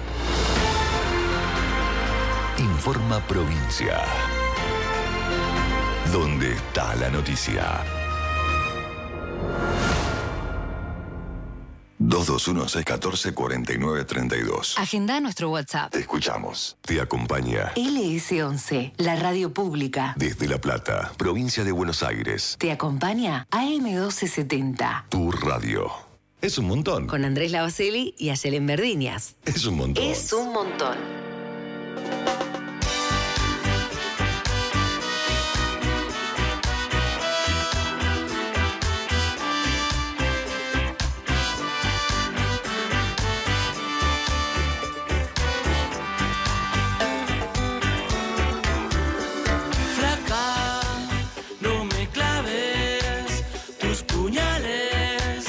Informa Provincia. ¿Dónde está la noticia? dos dos uno, seis uno cuatro, cuatro nueve tres dos. Agenda nuestro WhatsApp. Te escuchamos. Te acompaña L S once, la radio pública. desde La Plata, provincia de Buenos Aires. Te acompaña A M doce setenta. Tu radio. Es un montón. Con Andrés Lavaselli y Ayelen Verdiñas. Es un montón. Es un montón.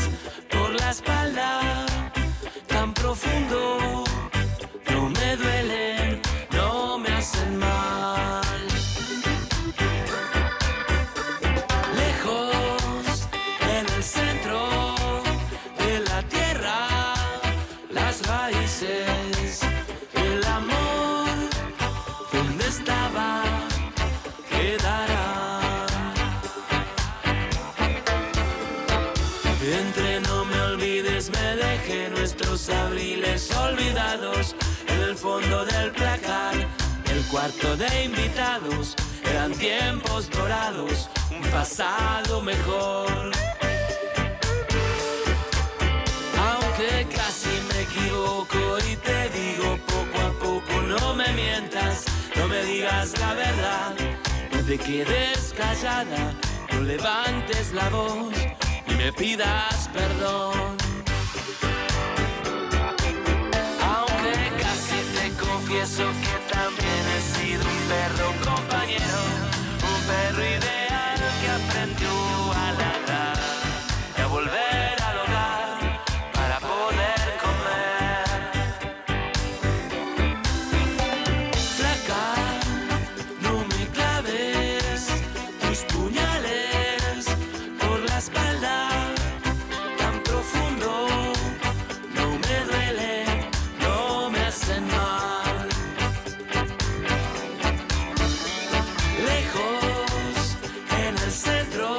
Tan profundo, no me duele. Entre no me olvides, me dejé nuestros abriles olvidados en el fondo del placar. El cuarto de invitados eran tiempos dorados, un pasado mejor. Aunque casi me equivoco y te digo poco a poco, no me mientas, no me digas la verdad, no te quedes callada, no levantes la voz y me pidas perdón. Aunque casi te confieso que también he sido un perro compañero, un perro ideal que aprendió a ladrar y a volver al hogar para poder comer. Flaca, no me claves tus puñales por la espalda tan profundo, no me duele, no me hacen mal. Lejos, en el centro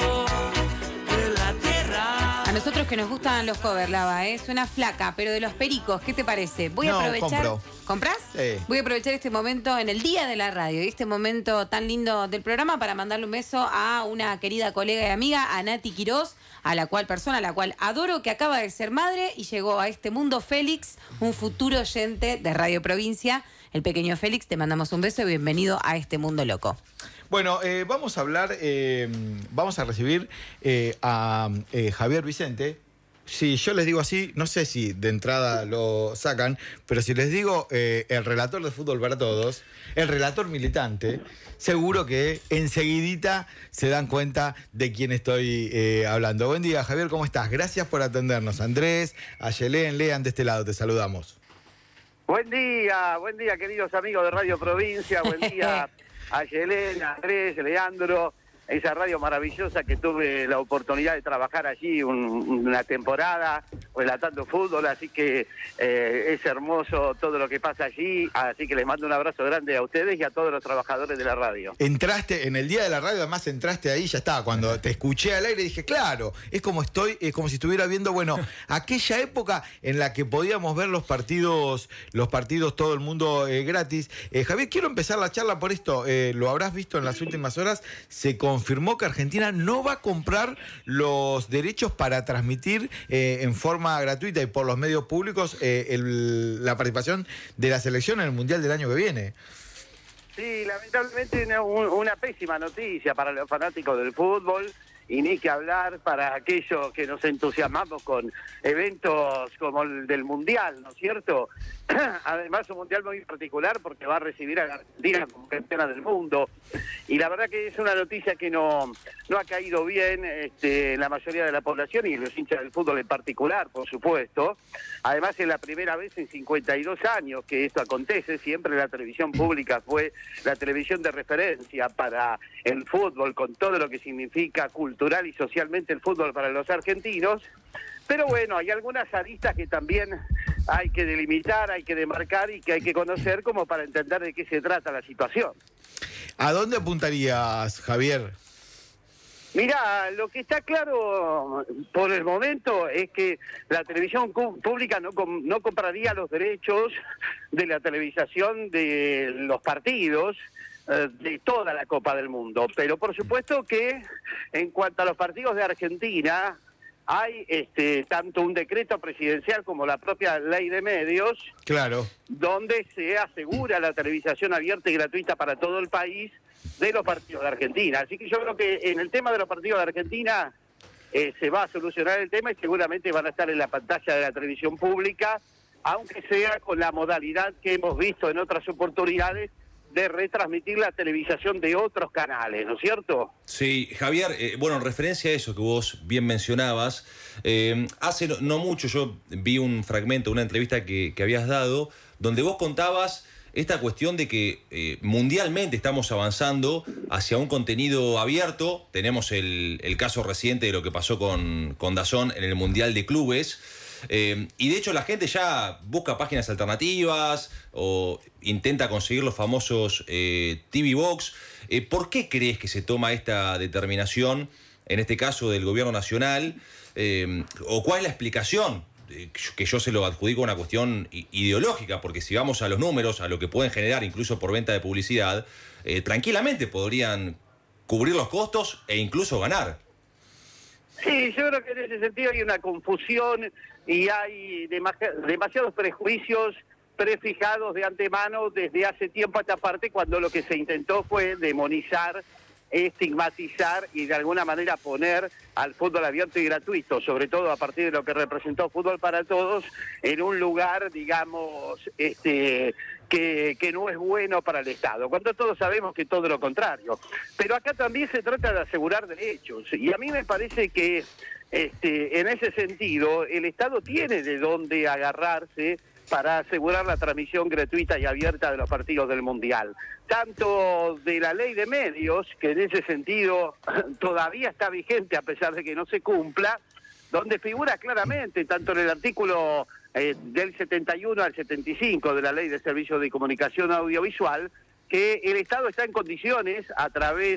de la tierra. A nosotros que nos gustan los covers, Lava, ¿eh? Suena Flaca, pero de Los Pericos, ¿qué te parece? Voy a No, aprovechar. compro. ¿Comprás? Sí. Voy a aprovechar este momento en el día de la radio y este momento tan lindo del programa para mandarle un beso a una querida colega y amiga, a Nati Quirós, a la cual persona, a la cual adoro, que acaba de ser madre y llegó a este mundo Félix, un futuro oyente de Radio Provincia. El pequeño Félix, te mandamos un beso y bienvenido a este mundo loco. Bueno, eh, vamos a hablar, eh, vamos a recibir eh, a eh, Javier Vicente. Si yo les digo así, no sé si de entrada lo sacan, pero si les digo eh, el relator de fútbol para todos, el relator militante, seguro que enseguidita se dan cuenta de quién estoy eh, hablando. Buen día, Javier, ¿cómo estás? Gracias por atendernos. Andrés, Ayelén, Lean, de este lado, te saludamos. Buen día, buen día, queridos amigos de Radio Provincia, buen día a Yelena, a Andrés, Leandro, esa radio maravillosa que tuve la oportunidad de trabajar allí un, una temporada relatando fútbol, así que eh, es hermoso todo lo que pasa allí, así que les mando un abrazo grande a ustedes y a todos los trabajadores de la radio. Entraste en el día de la radio, además entraste ahí, ya está. Cuando te escuché al aire dije, claro, es como estoy, es como si estuviera viendo, bueno, aquella época en la que podíamos ver los partidos, los partidos todo el mundo eh, gratis. Eh, Javier, quiero empezar la charla por esto. Eh, lo habrás visto en las últimas horas. Se confirmó que Argentina no va a comprar los derechos para transmitir eh, en forma gratuita y por los medios públicos eh, el, la participación de la selección en el Mundial del año que viene. Sí, lamentablemente una, una pésima noticia para los fanáticos del fútbol y ni que hablar para aquellos que nos entusiasmamos con eventos como el del Mundial, ¿no es cierto? Además, un Mundial muy particular porque va a recibir a la Argentina como campeona del mundo. Y la verdad que es una noticia que no, no ha caído bien este, la mayoría de la población y los hinchas del fútbol en particular, por supuesto. Además, es la primera vez en cincuenta y dos años que esto acontece. Siempre la televisión pública fue la televisión de referencia para el fútbol, con todo lo que significa cultural y socialmente el fútbol para los argentinos. Pero bueno, hay algunas aristas que también hay que delimitar, hay que demarcar y que hay que conocer como para entender de qué se trata la situación. ¿A dónde apuntarías, Javier? Mira, lo que está claro por el momento es que la televisión pública no, com- no compraría los derechos de la televisación de los partidos eh, de toda la Copa del Mundo. Pero por supuesto que en cuanto a los partidos de Argentina, hay este, tanto un decreto presidencial como la propia ley de medios, claro, donde se asegura la televisación abierta y gratuita para todo el país de los partidos de Argentina. Así que yo creo que en el tema de los partidos de Argentina eh, se va a solucionar el tema y seguramente van a estar en la pantalla de la televisión pública, aunque sea con la modalidad que hemos visto en otras oportunidades de retransmitir la televisación de otros canales, ¿no es cierto? Sí, Javier, eh, bueno, en referencia a eso que vos bien mencionabas, eh, hace no, no mucho yo vi un fragmento, una entrevista que, que habías dado, donde vos contabas esta cuestión de que eh, mundialmente estamos avanzando hacia un contenido abierto. Tenemos el, el caso reciente de lo que pasó con, con DAZN en el Mundial de Clubes. Eh, y de hecho la gente ya busca páginas alternativas o intenta conseguir los famosos eh, T V Box. Eh, ¿Por qué crees que se toma esta determinación en este caso del gobierno nacional, eh, o cuál es la explicación, eh, que yo se lo adjudico a una cuestión ideológica, porque si vamos a los números, a lo que pueden generar incluso por venta de publicidad, eh, tranquilamente podrían cubrir los costos e incluso ganar. Sí, yo creo que en ese sentido hay una confusión y hay demasi- demasiados prejuicios prefijados de antemano desde hace tiempo a esta parte, cuando lo que se intentó fue demonizar, estigmatizar y de alguna manera poner al fútbol abierto y gratuito, sobre todo a partir de lo que representó Fútbol para Todos, en un lugar, digamos, este que, que no es bueno para el Estado, cuando todos sabemos que todo lo contrario. Pero acá también se trata de asegurar derechos, y a mí me parece que este, en ese sentido el Estado tiene de dónde agarrarse para asegurar la transmisión gratuita y abierta de los partidos del Mundial. Tanto de la ley de medios, que en ese sentido todavía está vigente a pesar de que no se cumpla, donde figura claramente, tanto en el artículo eh, del setenta y uno al setenta y cinco de la Ley de Servicios de Comunicación Audiovisual, que el Estado está en condiciones, a través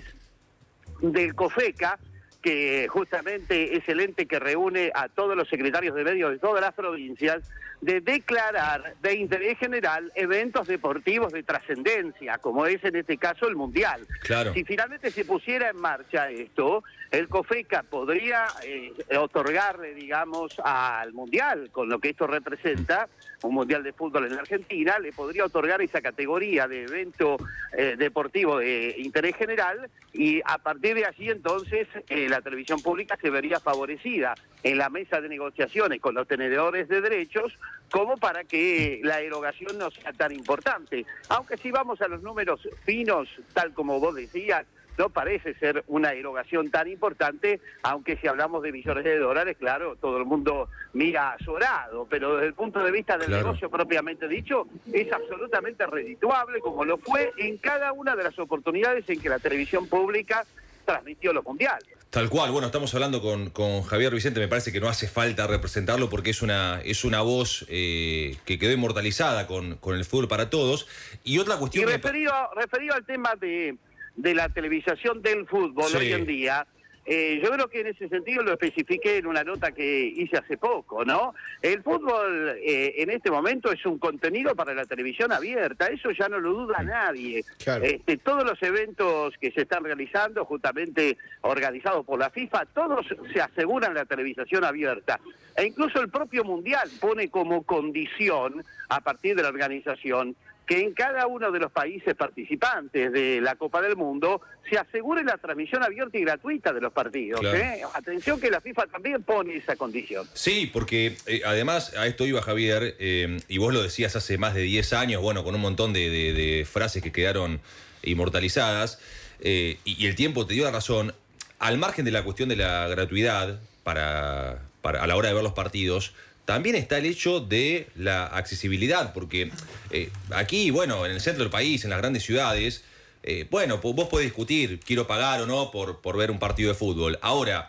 del COFECA, que justamente es el ente que reúne a todos los secretarios de medios de todas las provincias, de declarar de interés general eventos deportivos de trascendencia, como es en este caso el Mundial. Claro. Si finalmente se pusiera en marcha esto, el COFECA podría eh, otorgarle, digamos, al Mundial, con lo que esto representa, un Mundial de Fútbol en la Argentina, le podría otorgar esa categoría de evento eh, deportivo de interés general, y a partir de allí entonces eh, la televisión pública se vería favorecida en la mesa de negociaciones con los tenedores de derechos, como para que la erogación no sea tan importante. Aunque si vamos a los números finos, tal como vos decías, no parece ser una erogación tan importante, aunque si hablamos de millones de dólares, claro, todo el mundo mira azorado, pero desde el punto de vista del Claro. negocio propiamente dicho, es absolutamente redituable, como lo fue en cada una de las oportunidades en que la televisión pública transmitió los mundiales. Tal cual, bueno, estamos hablando con, con Javier Vicente, me parece que no hace falta representarlo porque es una, es una voz eh, que quedó inmortalizada con, con el fútbol para todos. Y otra Y cuestión... que- referido, referido al tema de, de la televisación del fútbol Sí. hoy en día, eh, yo creo que en ese sentido lo especifiqué en una nota que hice hace poco, ¿no? El fútbol eh, en este momento es un contenido para la televisión abierta, eso ya no lo duda nadie. Claro. Este, todos los eventos que se están realizando, justamente organizados por la FIFA, todos se aseguran la televisación abierta. E incluso el propio Mundial pone como condición, a partir de la organización, que en cada uno de los países participantes de la Copa del Mundo se asegure la transmisión abierta y gratuita de los partidos. Claro. ¿eh? Atención que la FIFA también pone esa condición. Sí, porque eh, además a esto iba Javier, eh, y vos lo decías hace más de diez años, bueno, con un montón de, de- de frases que quedaron inmortalizadas, eh, y, y el tiempo te dio la razón, al margen de la cuestión de la gratuidad para, para a la hora de ver los partidos, también está el hecho de la accesibilidad, porque eh, aquí, bueno, en el centro del país, en las grandes ciudades, eh, bueno, po- vos podés discutir, quiero pagar o no por, por ver un partido de fútbol. Ahora,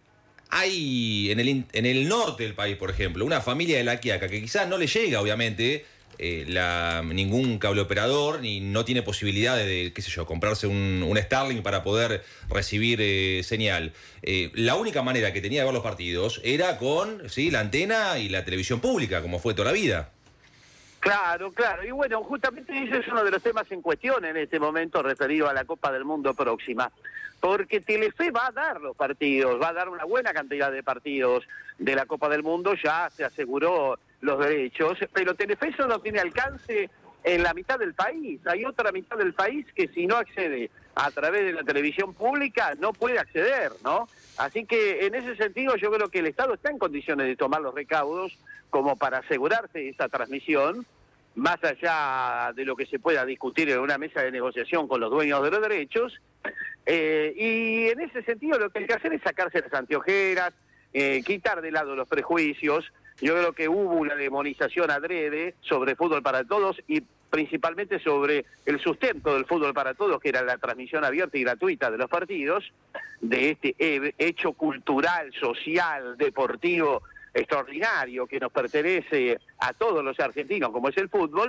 hay en el, in- en el norte del país, por ejemplo, una familia de La Quiaca que quizás no le llega, obviamente, eh, la, ningún cable operador, ni no tiene posibilidad de, de, qué sé yo, comprarse un, un Starlink para poder recibir eh, señal. Eh, la única manera que tenía de ver los partidos era con sí, la antena y la televisión pública, como fue toda la vida. Claro, claro. Y bueno, justamente ese es uno de los temas en cuestión en este momento referido a la Copa del Mundo próxima. Porque Telefe va a dar los partidos, va a dar una buena cantidad de partidos de la Copa del Mundo, ya se aseguró los derechos, pero Telefe solo tiene alcance en la mitad del país. Hay otra mitad del país que si no accede a través de la televisión pública no puede acceder, ¿no? Así que en ese sentido yo creo que el Estado está en condiciones de tomar los recaudos como para asegurarse esa transmisión, más allá de lo que se pueda discutir en una mesa de negociación con los dueños de los derechos. Eh, y en ese sentido lo que hay que hacer es sacarse las anteojeras, eh, quitar de lado los prejuicios. Yo creo que hubo una demonización adrede sobre fútbol para todos y principalmente sobre el sustento del fútbol para todos, que era la transmisión abierta y gratuita de los partidos, de este he- hecho cultural, social, deportivo extraordinario que nos pertenece a todos los argentinos, como es el fútbol.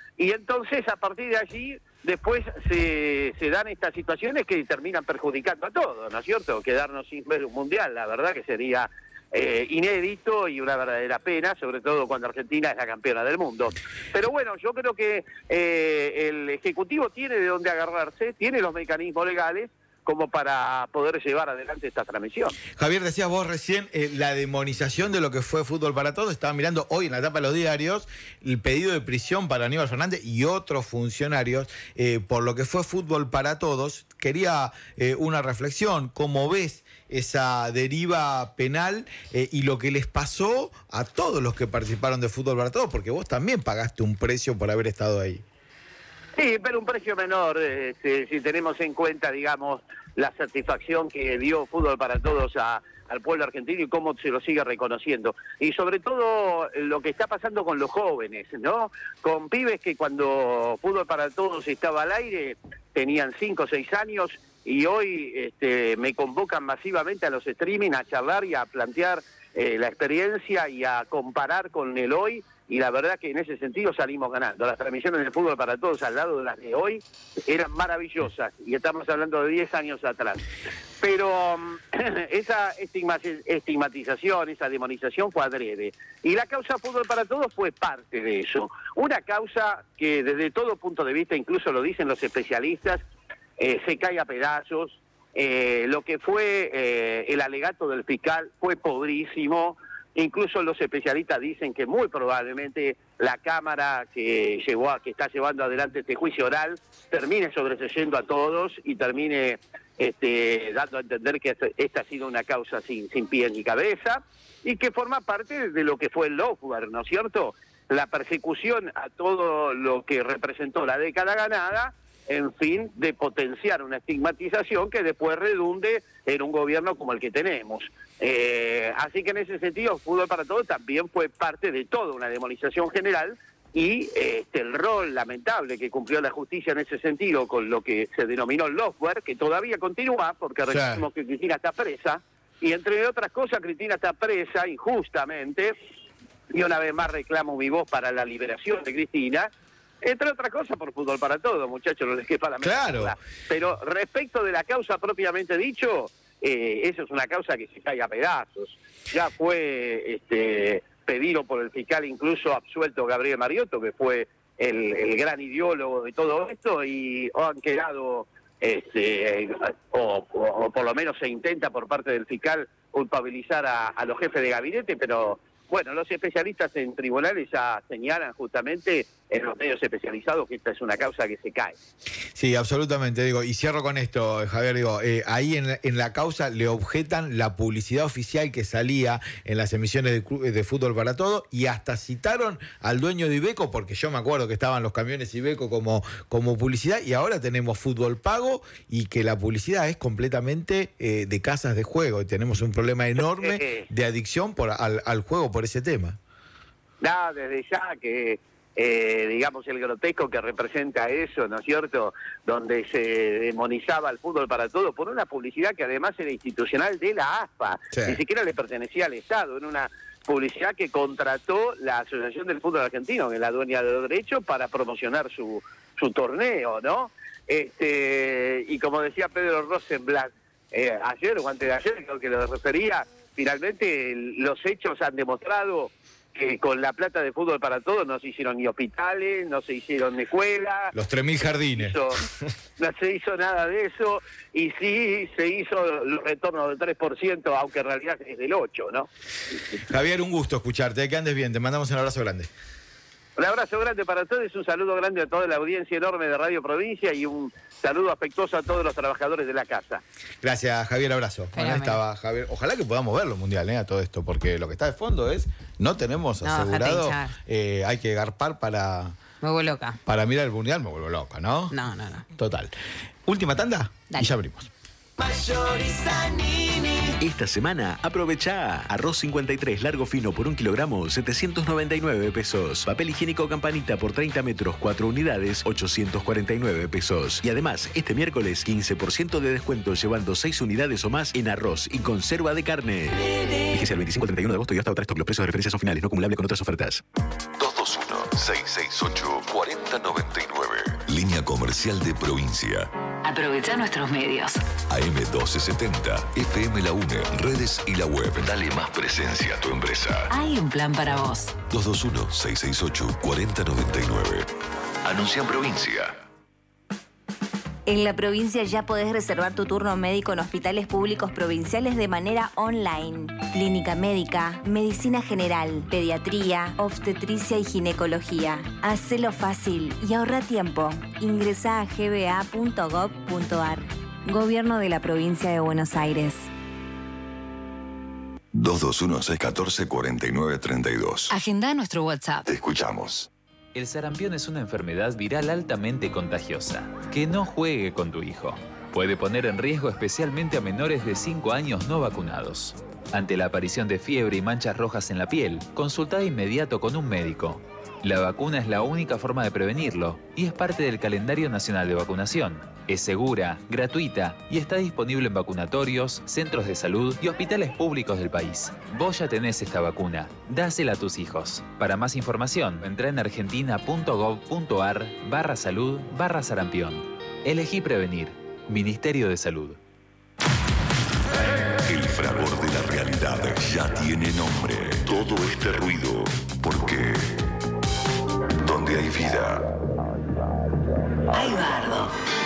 Y entonces, a partir de allí, después se, se dan estas situaciones que terminan perjudicando a todos, ¿no es cierto? Quedarnos sin ver un mundial, la verdad que sería eh, inédito y una verdadera pena, sobre todo cuando Argentina es la campeona del mundo. Pero bueno, yo creo que eh, el Ejecutivo tiene de dónde agarrarse, tiene los mecanismos legales como para poder llevar adelante esta transmisión. Javier, decías vos recién eh, la demonización de lo que fue Fútbol para Todos. Estaba mirando hoy en la tapa de los diarios el pedido de prisión para Aníbal Fernández y otros funcionarios eh, por lo que fue Fútbol para Todos. Quería eh, una reflexión. ¿Cómo ves esa deriva penal eh, y lo que les pasó a todos los que participaron de Fútbol para Todos? Porque vos también pagaste un precio por haber estado ahí. Sí, pero un precio menor, eh, si, si tenemos en cuenta, digamos, la satisfacción que dio Fútbol para Todos a, al pueblo argentino y cómo se lo sigue reconociendo. Y sobre todo lo que está pasando con los jóvenes, ¿no? Con pibes que cuando Fútbol para Todos estaba al aire tenían cinco o seis años y hoy este, me convocan masivamente a los streaming a charlar y a plantear eh, la experiencia y a comparar con el hoy. Y la verdad que en ese sentido salimos ganando. Las transmisiones de Fútbol para Todos al lado de las de hoy eran maravillosas, y estamos hablando de diez años atrás. Pero um, esa estigmatización, esa demonización fue adrede. Y la causa Fútbol para Todos fue parte de eso. Una causa que desde todo punto de vista, incluso lo dicen los especialistas, eh, se cae a pedazos. Eh, lo que fue eh, el alegato del fiscal fue pobrísimo. Incluso los especialistas dicen que muy probablemente la Cámara que llevó a, que está llevando adelante este juicio oral termine sobreseyendo a todos y termine este, dando a entender que esta ha sido una causa sin, sin pie ni cabeza y que forma parte de lo que fue el lawfare, ¿no es cierto? La persecución a todo lo que representó la década ganada, en fin, de potenciar una estigmatización que después redunde en un gobierno como el que tenemos. Eh, así que en ese sentido, Fútbol para Todos también fue parte de toda una demonización general y este, el rol lamentable que cumplió la justicia en ese sentido con lo que se denominó el lawfare, que todavía continúa, porque recordemos que Cristina está presa, y entre otras cosas Cristina está presa injustamente, y una vez más reclamo mi voz para la liberación de Cristina, entre otras cosas por Fútbol para Todos, muchachos, no les quepa la menor Claro. duda. Pero respecto de la causa propiamente dicho, eh, eso es una causa que se cae a pedazos. Ya fue este, pedido por el fiscal incluso absuelto Gabriel Mariotto, que fue el, el gran ideólogo de todo esto, y han quedado, este, o, o, o por lo menos se intenta por parte del fiscal culpabilizar a, a los jefes de gabinete, pero bueno, los especialistas en tribunales ya señalan justamente en los medios especializados que esta es una causa que se cae. Sí, absolutamente, digo, y cierro con esto, Javier, digo, eh, ahí en la, en la causa le objetan la publicidad oficial que salía en las emisiones de, de Fútbol para Todo, y hasta citaron al dueño de Iveco, porque yo me acuerdo que estaban los camiones Iveco como, como publicidad, y ahora tenemos fútbol pago, y que la publicidad es completamente eh, de casas de juego, y tenemos un problema enorme de adicción por, al, al juego por ese tema. Nada, desde ya que Eh, digamos, el grotesco que representa eso, ¿no es cierto?, donde se demonizaba el Fútbol para Todos por una publicidad que además era institucional de la A F A, sí. Ni siquiera le pertenecía al Estado, era una publicidad que contrató la Asociación del Fútbol Argentino, que es la dueña de los derechos, para promocionar su, su torneo, ¿no? Este, y como decía Pedro Rosenblatt, eh, ayer o antes de ayer, creo que lo refería, finalmente los hechos han demostrado que con la plata de Fútbol para Todos no se hicieron ni hospitales, no se hicieron escuelas. Los tres mil jardines. No se, hizo, no se hizo nada de eso, y sí se hizo el retorno del tres por ciento, aunque en realidad es del ocho por ciento, ¿no? Javier, un gusto escucharte, que andes bien, te mandamos un abrazo grande. Un abrazo grande para todos, un saludo grande a toda la audiencia enorme de Radio Provincia y un saludo afectuoso a todos los trabajadores de la casa. Gracias, Javier, abrazo. Bueno, estaba Javier. Ojalá que podamos verlo mundial, ¿eh? A todo esto, porque lo que está de fondo es, no tenemos No, asegurado, dejate eh, hay que garpar para, Me vuelvo loca. para mirar el mundial, me vuelvo loca, ¿no? No, no, no. Total. Última tanda Dale. y ya abrimos. Esta semana aprovecha arroz cincuenta y tres largo fino por un kilogramo, setecientos noventa y nueve pesos. Papel higiénico Campanita por treinta metros, cuatro unidades, ochocientos cuarenta y nueve pesos. Y además, este miércoles, quince por ciento de descuento llevando seis unidades o más en arroz y conserva de carne. Fíjese el veinticinco al treinta y uno de agosto y hasta otra stock. Los precios de referencia son finales, no acumulable con otras ofertas. dos dos uno, seis seis ocho, cuatro cero nueve nueve. Línea comercial de provincia. Aprovecha nuestros medios. A M doce setenta, F M La UNE, redes y la web. Dale más presencia a tu empresa. Hay un plan para vos. dos dos uno, seis seis ocho, cuatro cero nueve nueve. Anuncia en provincia. En la provincia ya podés reservar tu turno médico en hospitales públicos provinciales de manera online. Clínica médica, medicina general, pediatría, obstetricia y ginecología. Hacelo fácil y ahorra tiempo. Ingresá a g b a punto gov punto a r. Gobierno de la Provincia de Buenos Aires. dos dos uno, seis uno cuatro, cuatro nueve tres dos. Agenda nuestro WhatsApp. Te escuchamos. El sarampión es una enfermedad viral altamente contagiosa. Que no juegue con tu hijo. Puede poner en riesgo especialmente a menores de cinco años no vacunados. Ante la aparición de fiebre y manchas rojas en la piel, consulta de inmediato con un médico. La vacuna es la única forma de prevenirlo y es parte del calendario nacional de vacunación. Es segura, gratuita y está disponible en vacunatorios, centros de salud y hospitales públicos del país. Vos ya tenés esta vacuna. Dásela a tus hijos. Para más información, entra en argentina punto gov punto a r barra salud barra sarampión. Elegí prevenir. Ministerio de Salud. El fragor de la realidad ya tiene nombre. Todo este ruido, porque donde hay vida, Hay bardo.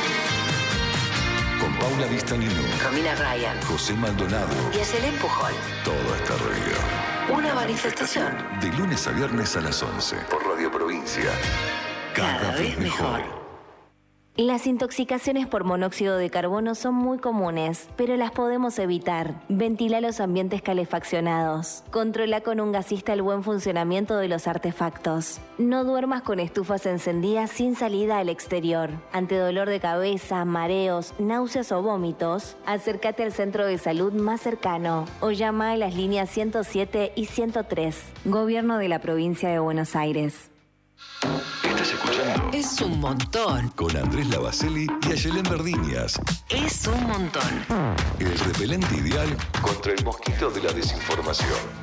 con Paula Vistanino, Romina Ryan. José Maldonado, Y Ayelen Pujol. todo está ruido. Una manifestación. De lunes a viernes a las once, por Radio Provincia. Cada, Cada vez mejor. Las intoxicaciones por monóxido de carbono son muy comunes, pero las podemos evitar. Ventila los ambientes calefaccionados. Controla con un gasista el buen funcionamiento de los artefactos. No duermas con estufas encendidas sin salida al exterior. Ante dolor de cabeza, mareos, náuseas o vómitos, acércate al centro de salud más cercano o llama a las líneas ciento siete y ciento tres. Gobierno de la Provincia de Buenos Aires. ¿Estás escuchando? Es un montón. Con Andrés Lavacelli y Ayelen Verdiñas. Es un montón. El repelente ideal contra el mosquito de la desinformación.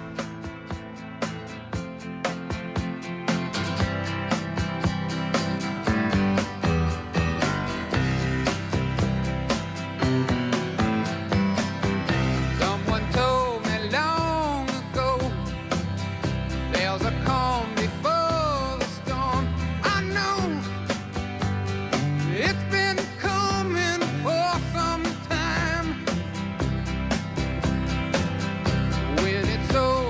Someone told me long ago there's a calm before the storm. I know it's been coming for some time. When it's over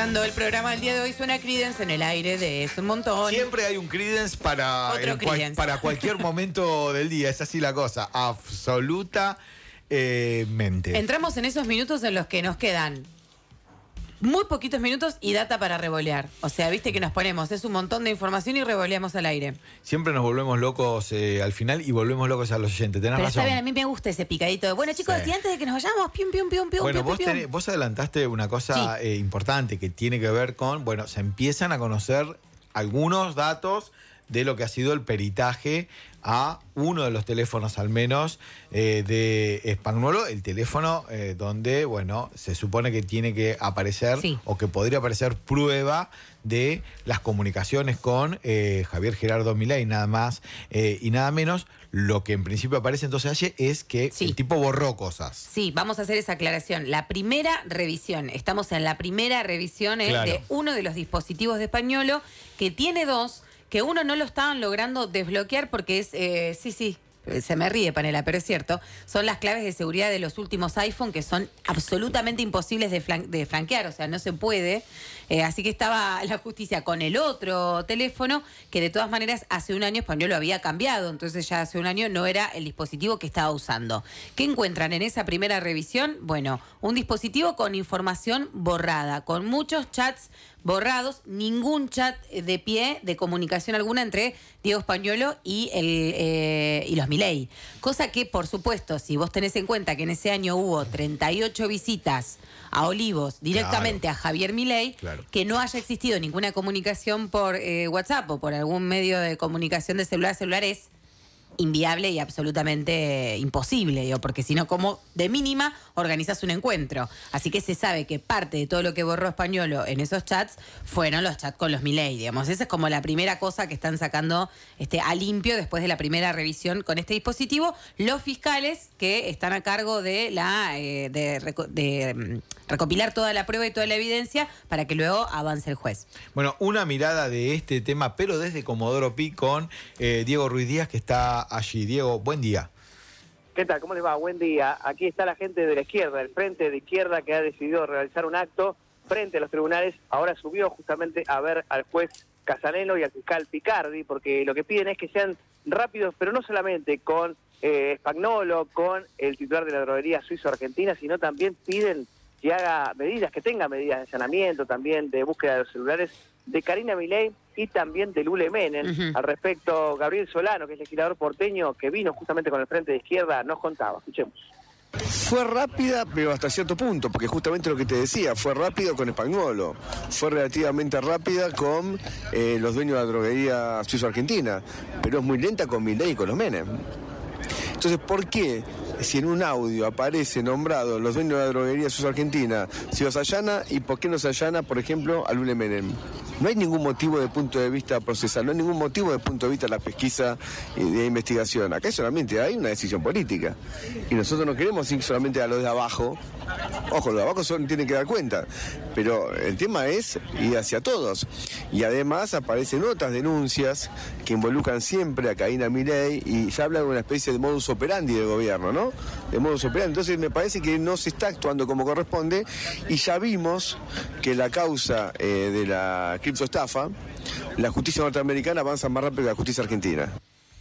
Arrancando el programa del día de hoy suena Creedence en el aire de Es un Montón. Siempre hay un Creedence para, Otro en cual- Creedence. para cualquier momento del día, es así la cosa, absolutamente. Entramos en esos minutos en los que nos quedan muy poquitos minutos y data para revolear. O sea, viste que nos ponemos, es un montón de información y revoleamos al aire. Siempre nos volvemos locos eh, al final y volvemos locos a los oyentes. Tenés Pero razón. está bien, a mí me gusta ese picadito de, bueno chicos, Sí. y antes de que nos vayamos, pium, pium, pium, pium, Bueno, pium, vos, pium. tenés- vos adelantaste una cosa eh, importante que tiene que ver con, bueno, se empiezan a conocer algunos datos de lo que ha sido el peritaje a uno de los teléfonos al menos eh, de Spagnuolo, el teléfono eh, donde, bueno, se supone que tiene que aparecer Sí. o que podría aparecer prueba de las comunicaciones con eh, Javier Gerardo Milei, nada más eh, y nada menos. Lo que en principio aparece entonces allí es que el tipo borró cosas. Sí, vamos a hacer esa aclaración. La primera revisión, estamos en la primera revisión eh, Claro. de uno de los dispositivos de Spagnuolo, que tiene dos, que uno no lo estaban logrando desbloquear porque es, eh, sí, sí, se me ríe Panela, pero es cierto, son las claves de seguridad de los últimos iPhone que son absolutamente imposibles de, flan- de franquear, o sea, no se puede. Eh, así que estaba la justicia con el otro teléfono, que de todas maneras hace un año Spagnuolo había cambiado, entonces ya hace un año no era el dispositivo que estaba usando. ¿Qué encuentran en esa primera revisión? Bueno, un dispositivo con información borrada, con muchos chats borrados, ningún chat de pie de comunicación alguna entre Diego Spagnuolo y, el, eh, y los Milei. Cosa que, por supuesto, si vos tenés en cuenta que en ese año hubo treinta y ocho visitas a Olivos directamente Claro. a Javier Milei, Claro. que no haya existido ninguna comunicación por eh, WhatsApp o por algún medio de comunicación de celular a celular es inviable y absolutamente imposible, digo, porque si no, como de mínima organizás un encuentro. Así que se sabe que parte de todo lo que borró Spagnuolo en esos chats fueron los chats con los Milei, digamos. Esa es como la primera cosa que están sacando este, a limpio después de la primera revisión con este dispositivo. Los fiscales que están a cargo de la eh, de, reco- de, mm, recopilar toda la prueba y toda la evidencia para que luego avance el juez. Bueno, una mirada de este tema, pero desde Comodoro Pi con eh, Diego Ruiz Díaz, que está allí. Diego, buen día. ¿Qué tal? ¿Cómo les va? Buen día. Aquí está la gente de la izquierda, el frente de izquierda que ha decidido realizar un acto frente a los tribunales. Ahora subió justamente a ver al juez Casanelo y al fiscal Picardi, porque lo que piden es que sean rápidos, pero no solamente con eh, Spagnuolo, con el titular de la droguería suizo-argentina, sino también piden que haga medidas, que tenga medidas de allanamiento, también de búsqueda de los celulares de Karina Milei y también de Lule Menem. Ujú. Al respecto, Gabriel Solano, que es legislador porteño, que vino justamente con el frente de izquierda, nos contaba. Escuchemos. Fue rápida, pero hasta cierto punto, porque justamente lo que te decía, fue rápido con Spagnuolo, fue relativamente rápida con eh, los dueños de la droguería suizo-argentina, pero es muy lenta con Milei y con los Menem. Entonces, ¿por qué si en un audio aparece nombrado los dueños de la droguería suizo-argentina, si los allana y por qué no se allana, por ejemplo, a Lule Menem? No hay ningún motivo de punto de vista procesal, no hay ningún motivo de punto de vista de la pesquisa y de investigación. Acá solamente hay una decisión política. Y nosotros no queremos ir solamente a los de abajo. Ojo, los de abajo son, tienen que dar cuenta. Pero el tema es ir hacia todos. Y además aparecen otras denuncias que involucran siempre a Karina Milei y se habla de una especie de modus operandi del gobierno, ¿no? De modus operandi. Entonces me parece que no se está actuando como corresponde y ya vimos que la causa eh, de la criptoestafa, la justicia norteamericana avanza más rápido que la justicia argentina.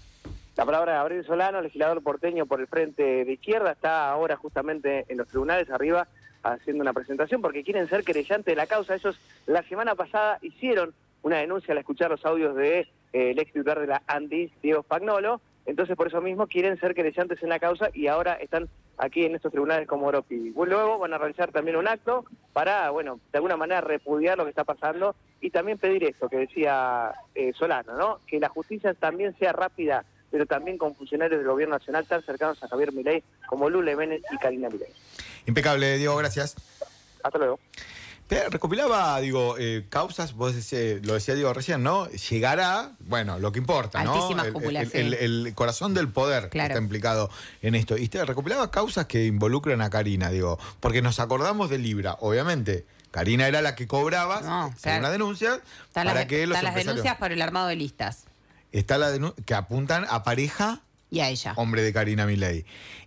La palabra de Gabriel Solano, legislador porteño por el frente de izquierda, está ahora justamente en los tribunales arriba haciendo una presentación porque quieren ser querellantes de la causa. Ellos la semana pasada hicieron una denuncia al escuchar los audios de eh, el ex titular de la Andis, Diego Spagnuolo. Entonces, por eso mismo quieren ser querellantes en la causa y ahora están aquí en estos tribunales como Oropi. Luego van a realizar también un acto para, bueno, de alguna manera repudiar lo que está pasando y también pedir esto que decía eh, Solano, ¿no? Que la justicia también sea rápida, pero también con funcionarios del gobierno nacional tan cercanos a Javier Milei como Lule Menem y Karina Milei. Impecable, Diego, gracias. Hasta luego. Te recopilaba, digo, eh, causas, vos decís, lo decía Diego recién, ¿no? Llegará, bueno, lo que importa, ¿no? Altísimas El, cúpulas, el, el, el corazón del poder Claro. que está implicado en esto. Y te recopilaba causas que involucran a Karina, digo, porque nos acordamos de Libra, obviamente. Karina era la que cobraba, No, según claro. la denuncia, Están para las, que los están las empresarios- denuncias por el armado de listas Está la denuncia que apuntan a pareja y a ella. hombre de Karina Milei.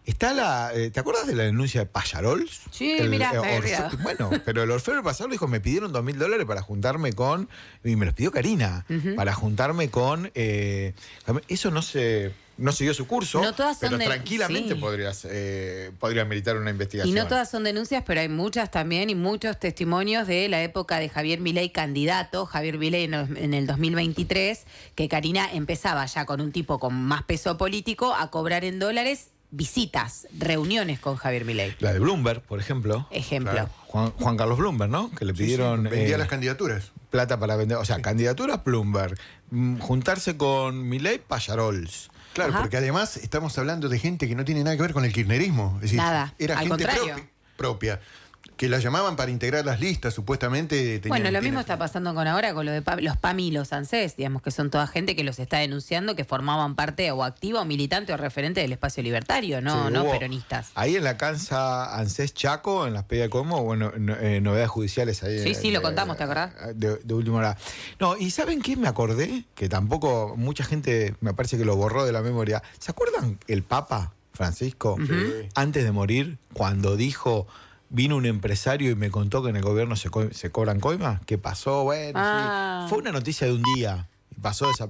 Está la, eh, ¿te acuerdas de la denuncia de Pallarols? Sí, El, mirá, eh, me he Orfe- olvidado. Bueno, pero el Orfeo Pallarols dijo, me pidieron dos mil dólares para juntarme con, y me los pidió Karina, Ujú. para juntarme con, eh, eso no se, no siguió su curso, No todas son pero de- tranquilamente sí. podrías, eh, podría meritar una Y investigación. no todas son denuncias, pero hay muchas también y muchos testimonios de la época de Javier Milei candidato, Javier Milei en, en el dos mil veintitrés, que Karina empezaba ya con un tipo con más peso político a cobrar en dólares visitas, reuniones con Javier Milei. La de Bloomberg, por ejemplo. Ejemplo. Claro. Juan, Juan Carlos Bloomberg, ¿no? Que le Sí, sí, pidieron... vendía eh, las candidaturas. Plata para vender, o sea, candidaturas Bloomberg, mm, juntarse con Milei, Pallarols. Claro, Ajá. porque además estamos hablando de gente que no tiene nada que ver con el kirchnerismo. Es decir, Nada, era al gente contrario. propi- propia, que la llamaban para integrar las listas, supuestamente. tenían- Bueno, lo mismo tienen- está pasando con ahora con lo de Pa- los P A M y los ANSES, digamos que son toda gente que los está denunciando que formaban parte o activa o militante o referente del espacio libertario, no, Sí, no hubo- peronistas. Ahí en la cancha ANSES Chaco, en las P de Como, bueno, no- eh, novedades judiciales ahí. Sí, eh, sí, lo de- contamos, ¿te acordás? De, de última hora. No, y ¿saben qué me acordé? Que tampoco mucha gente me parece que lo borró de la memoria. ¿Se acuerdan el Papa Francisco, Ujú. antes de morir, cuando dijo... Vino un empresario y me contó que en el gobierno se, co- se cobran coimas? ¿Qué pasó? Bueno, Ah. sí. Fue una noticia de un día y pasó esa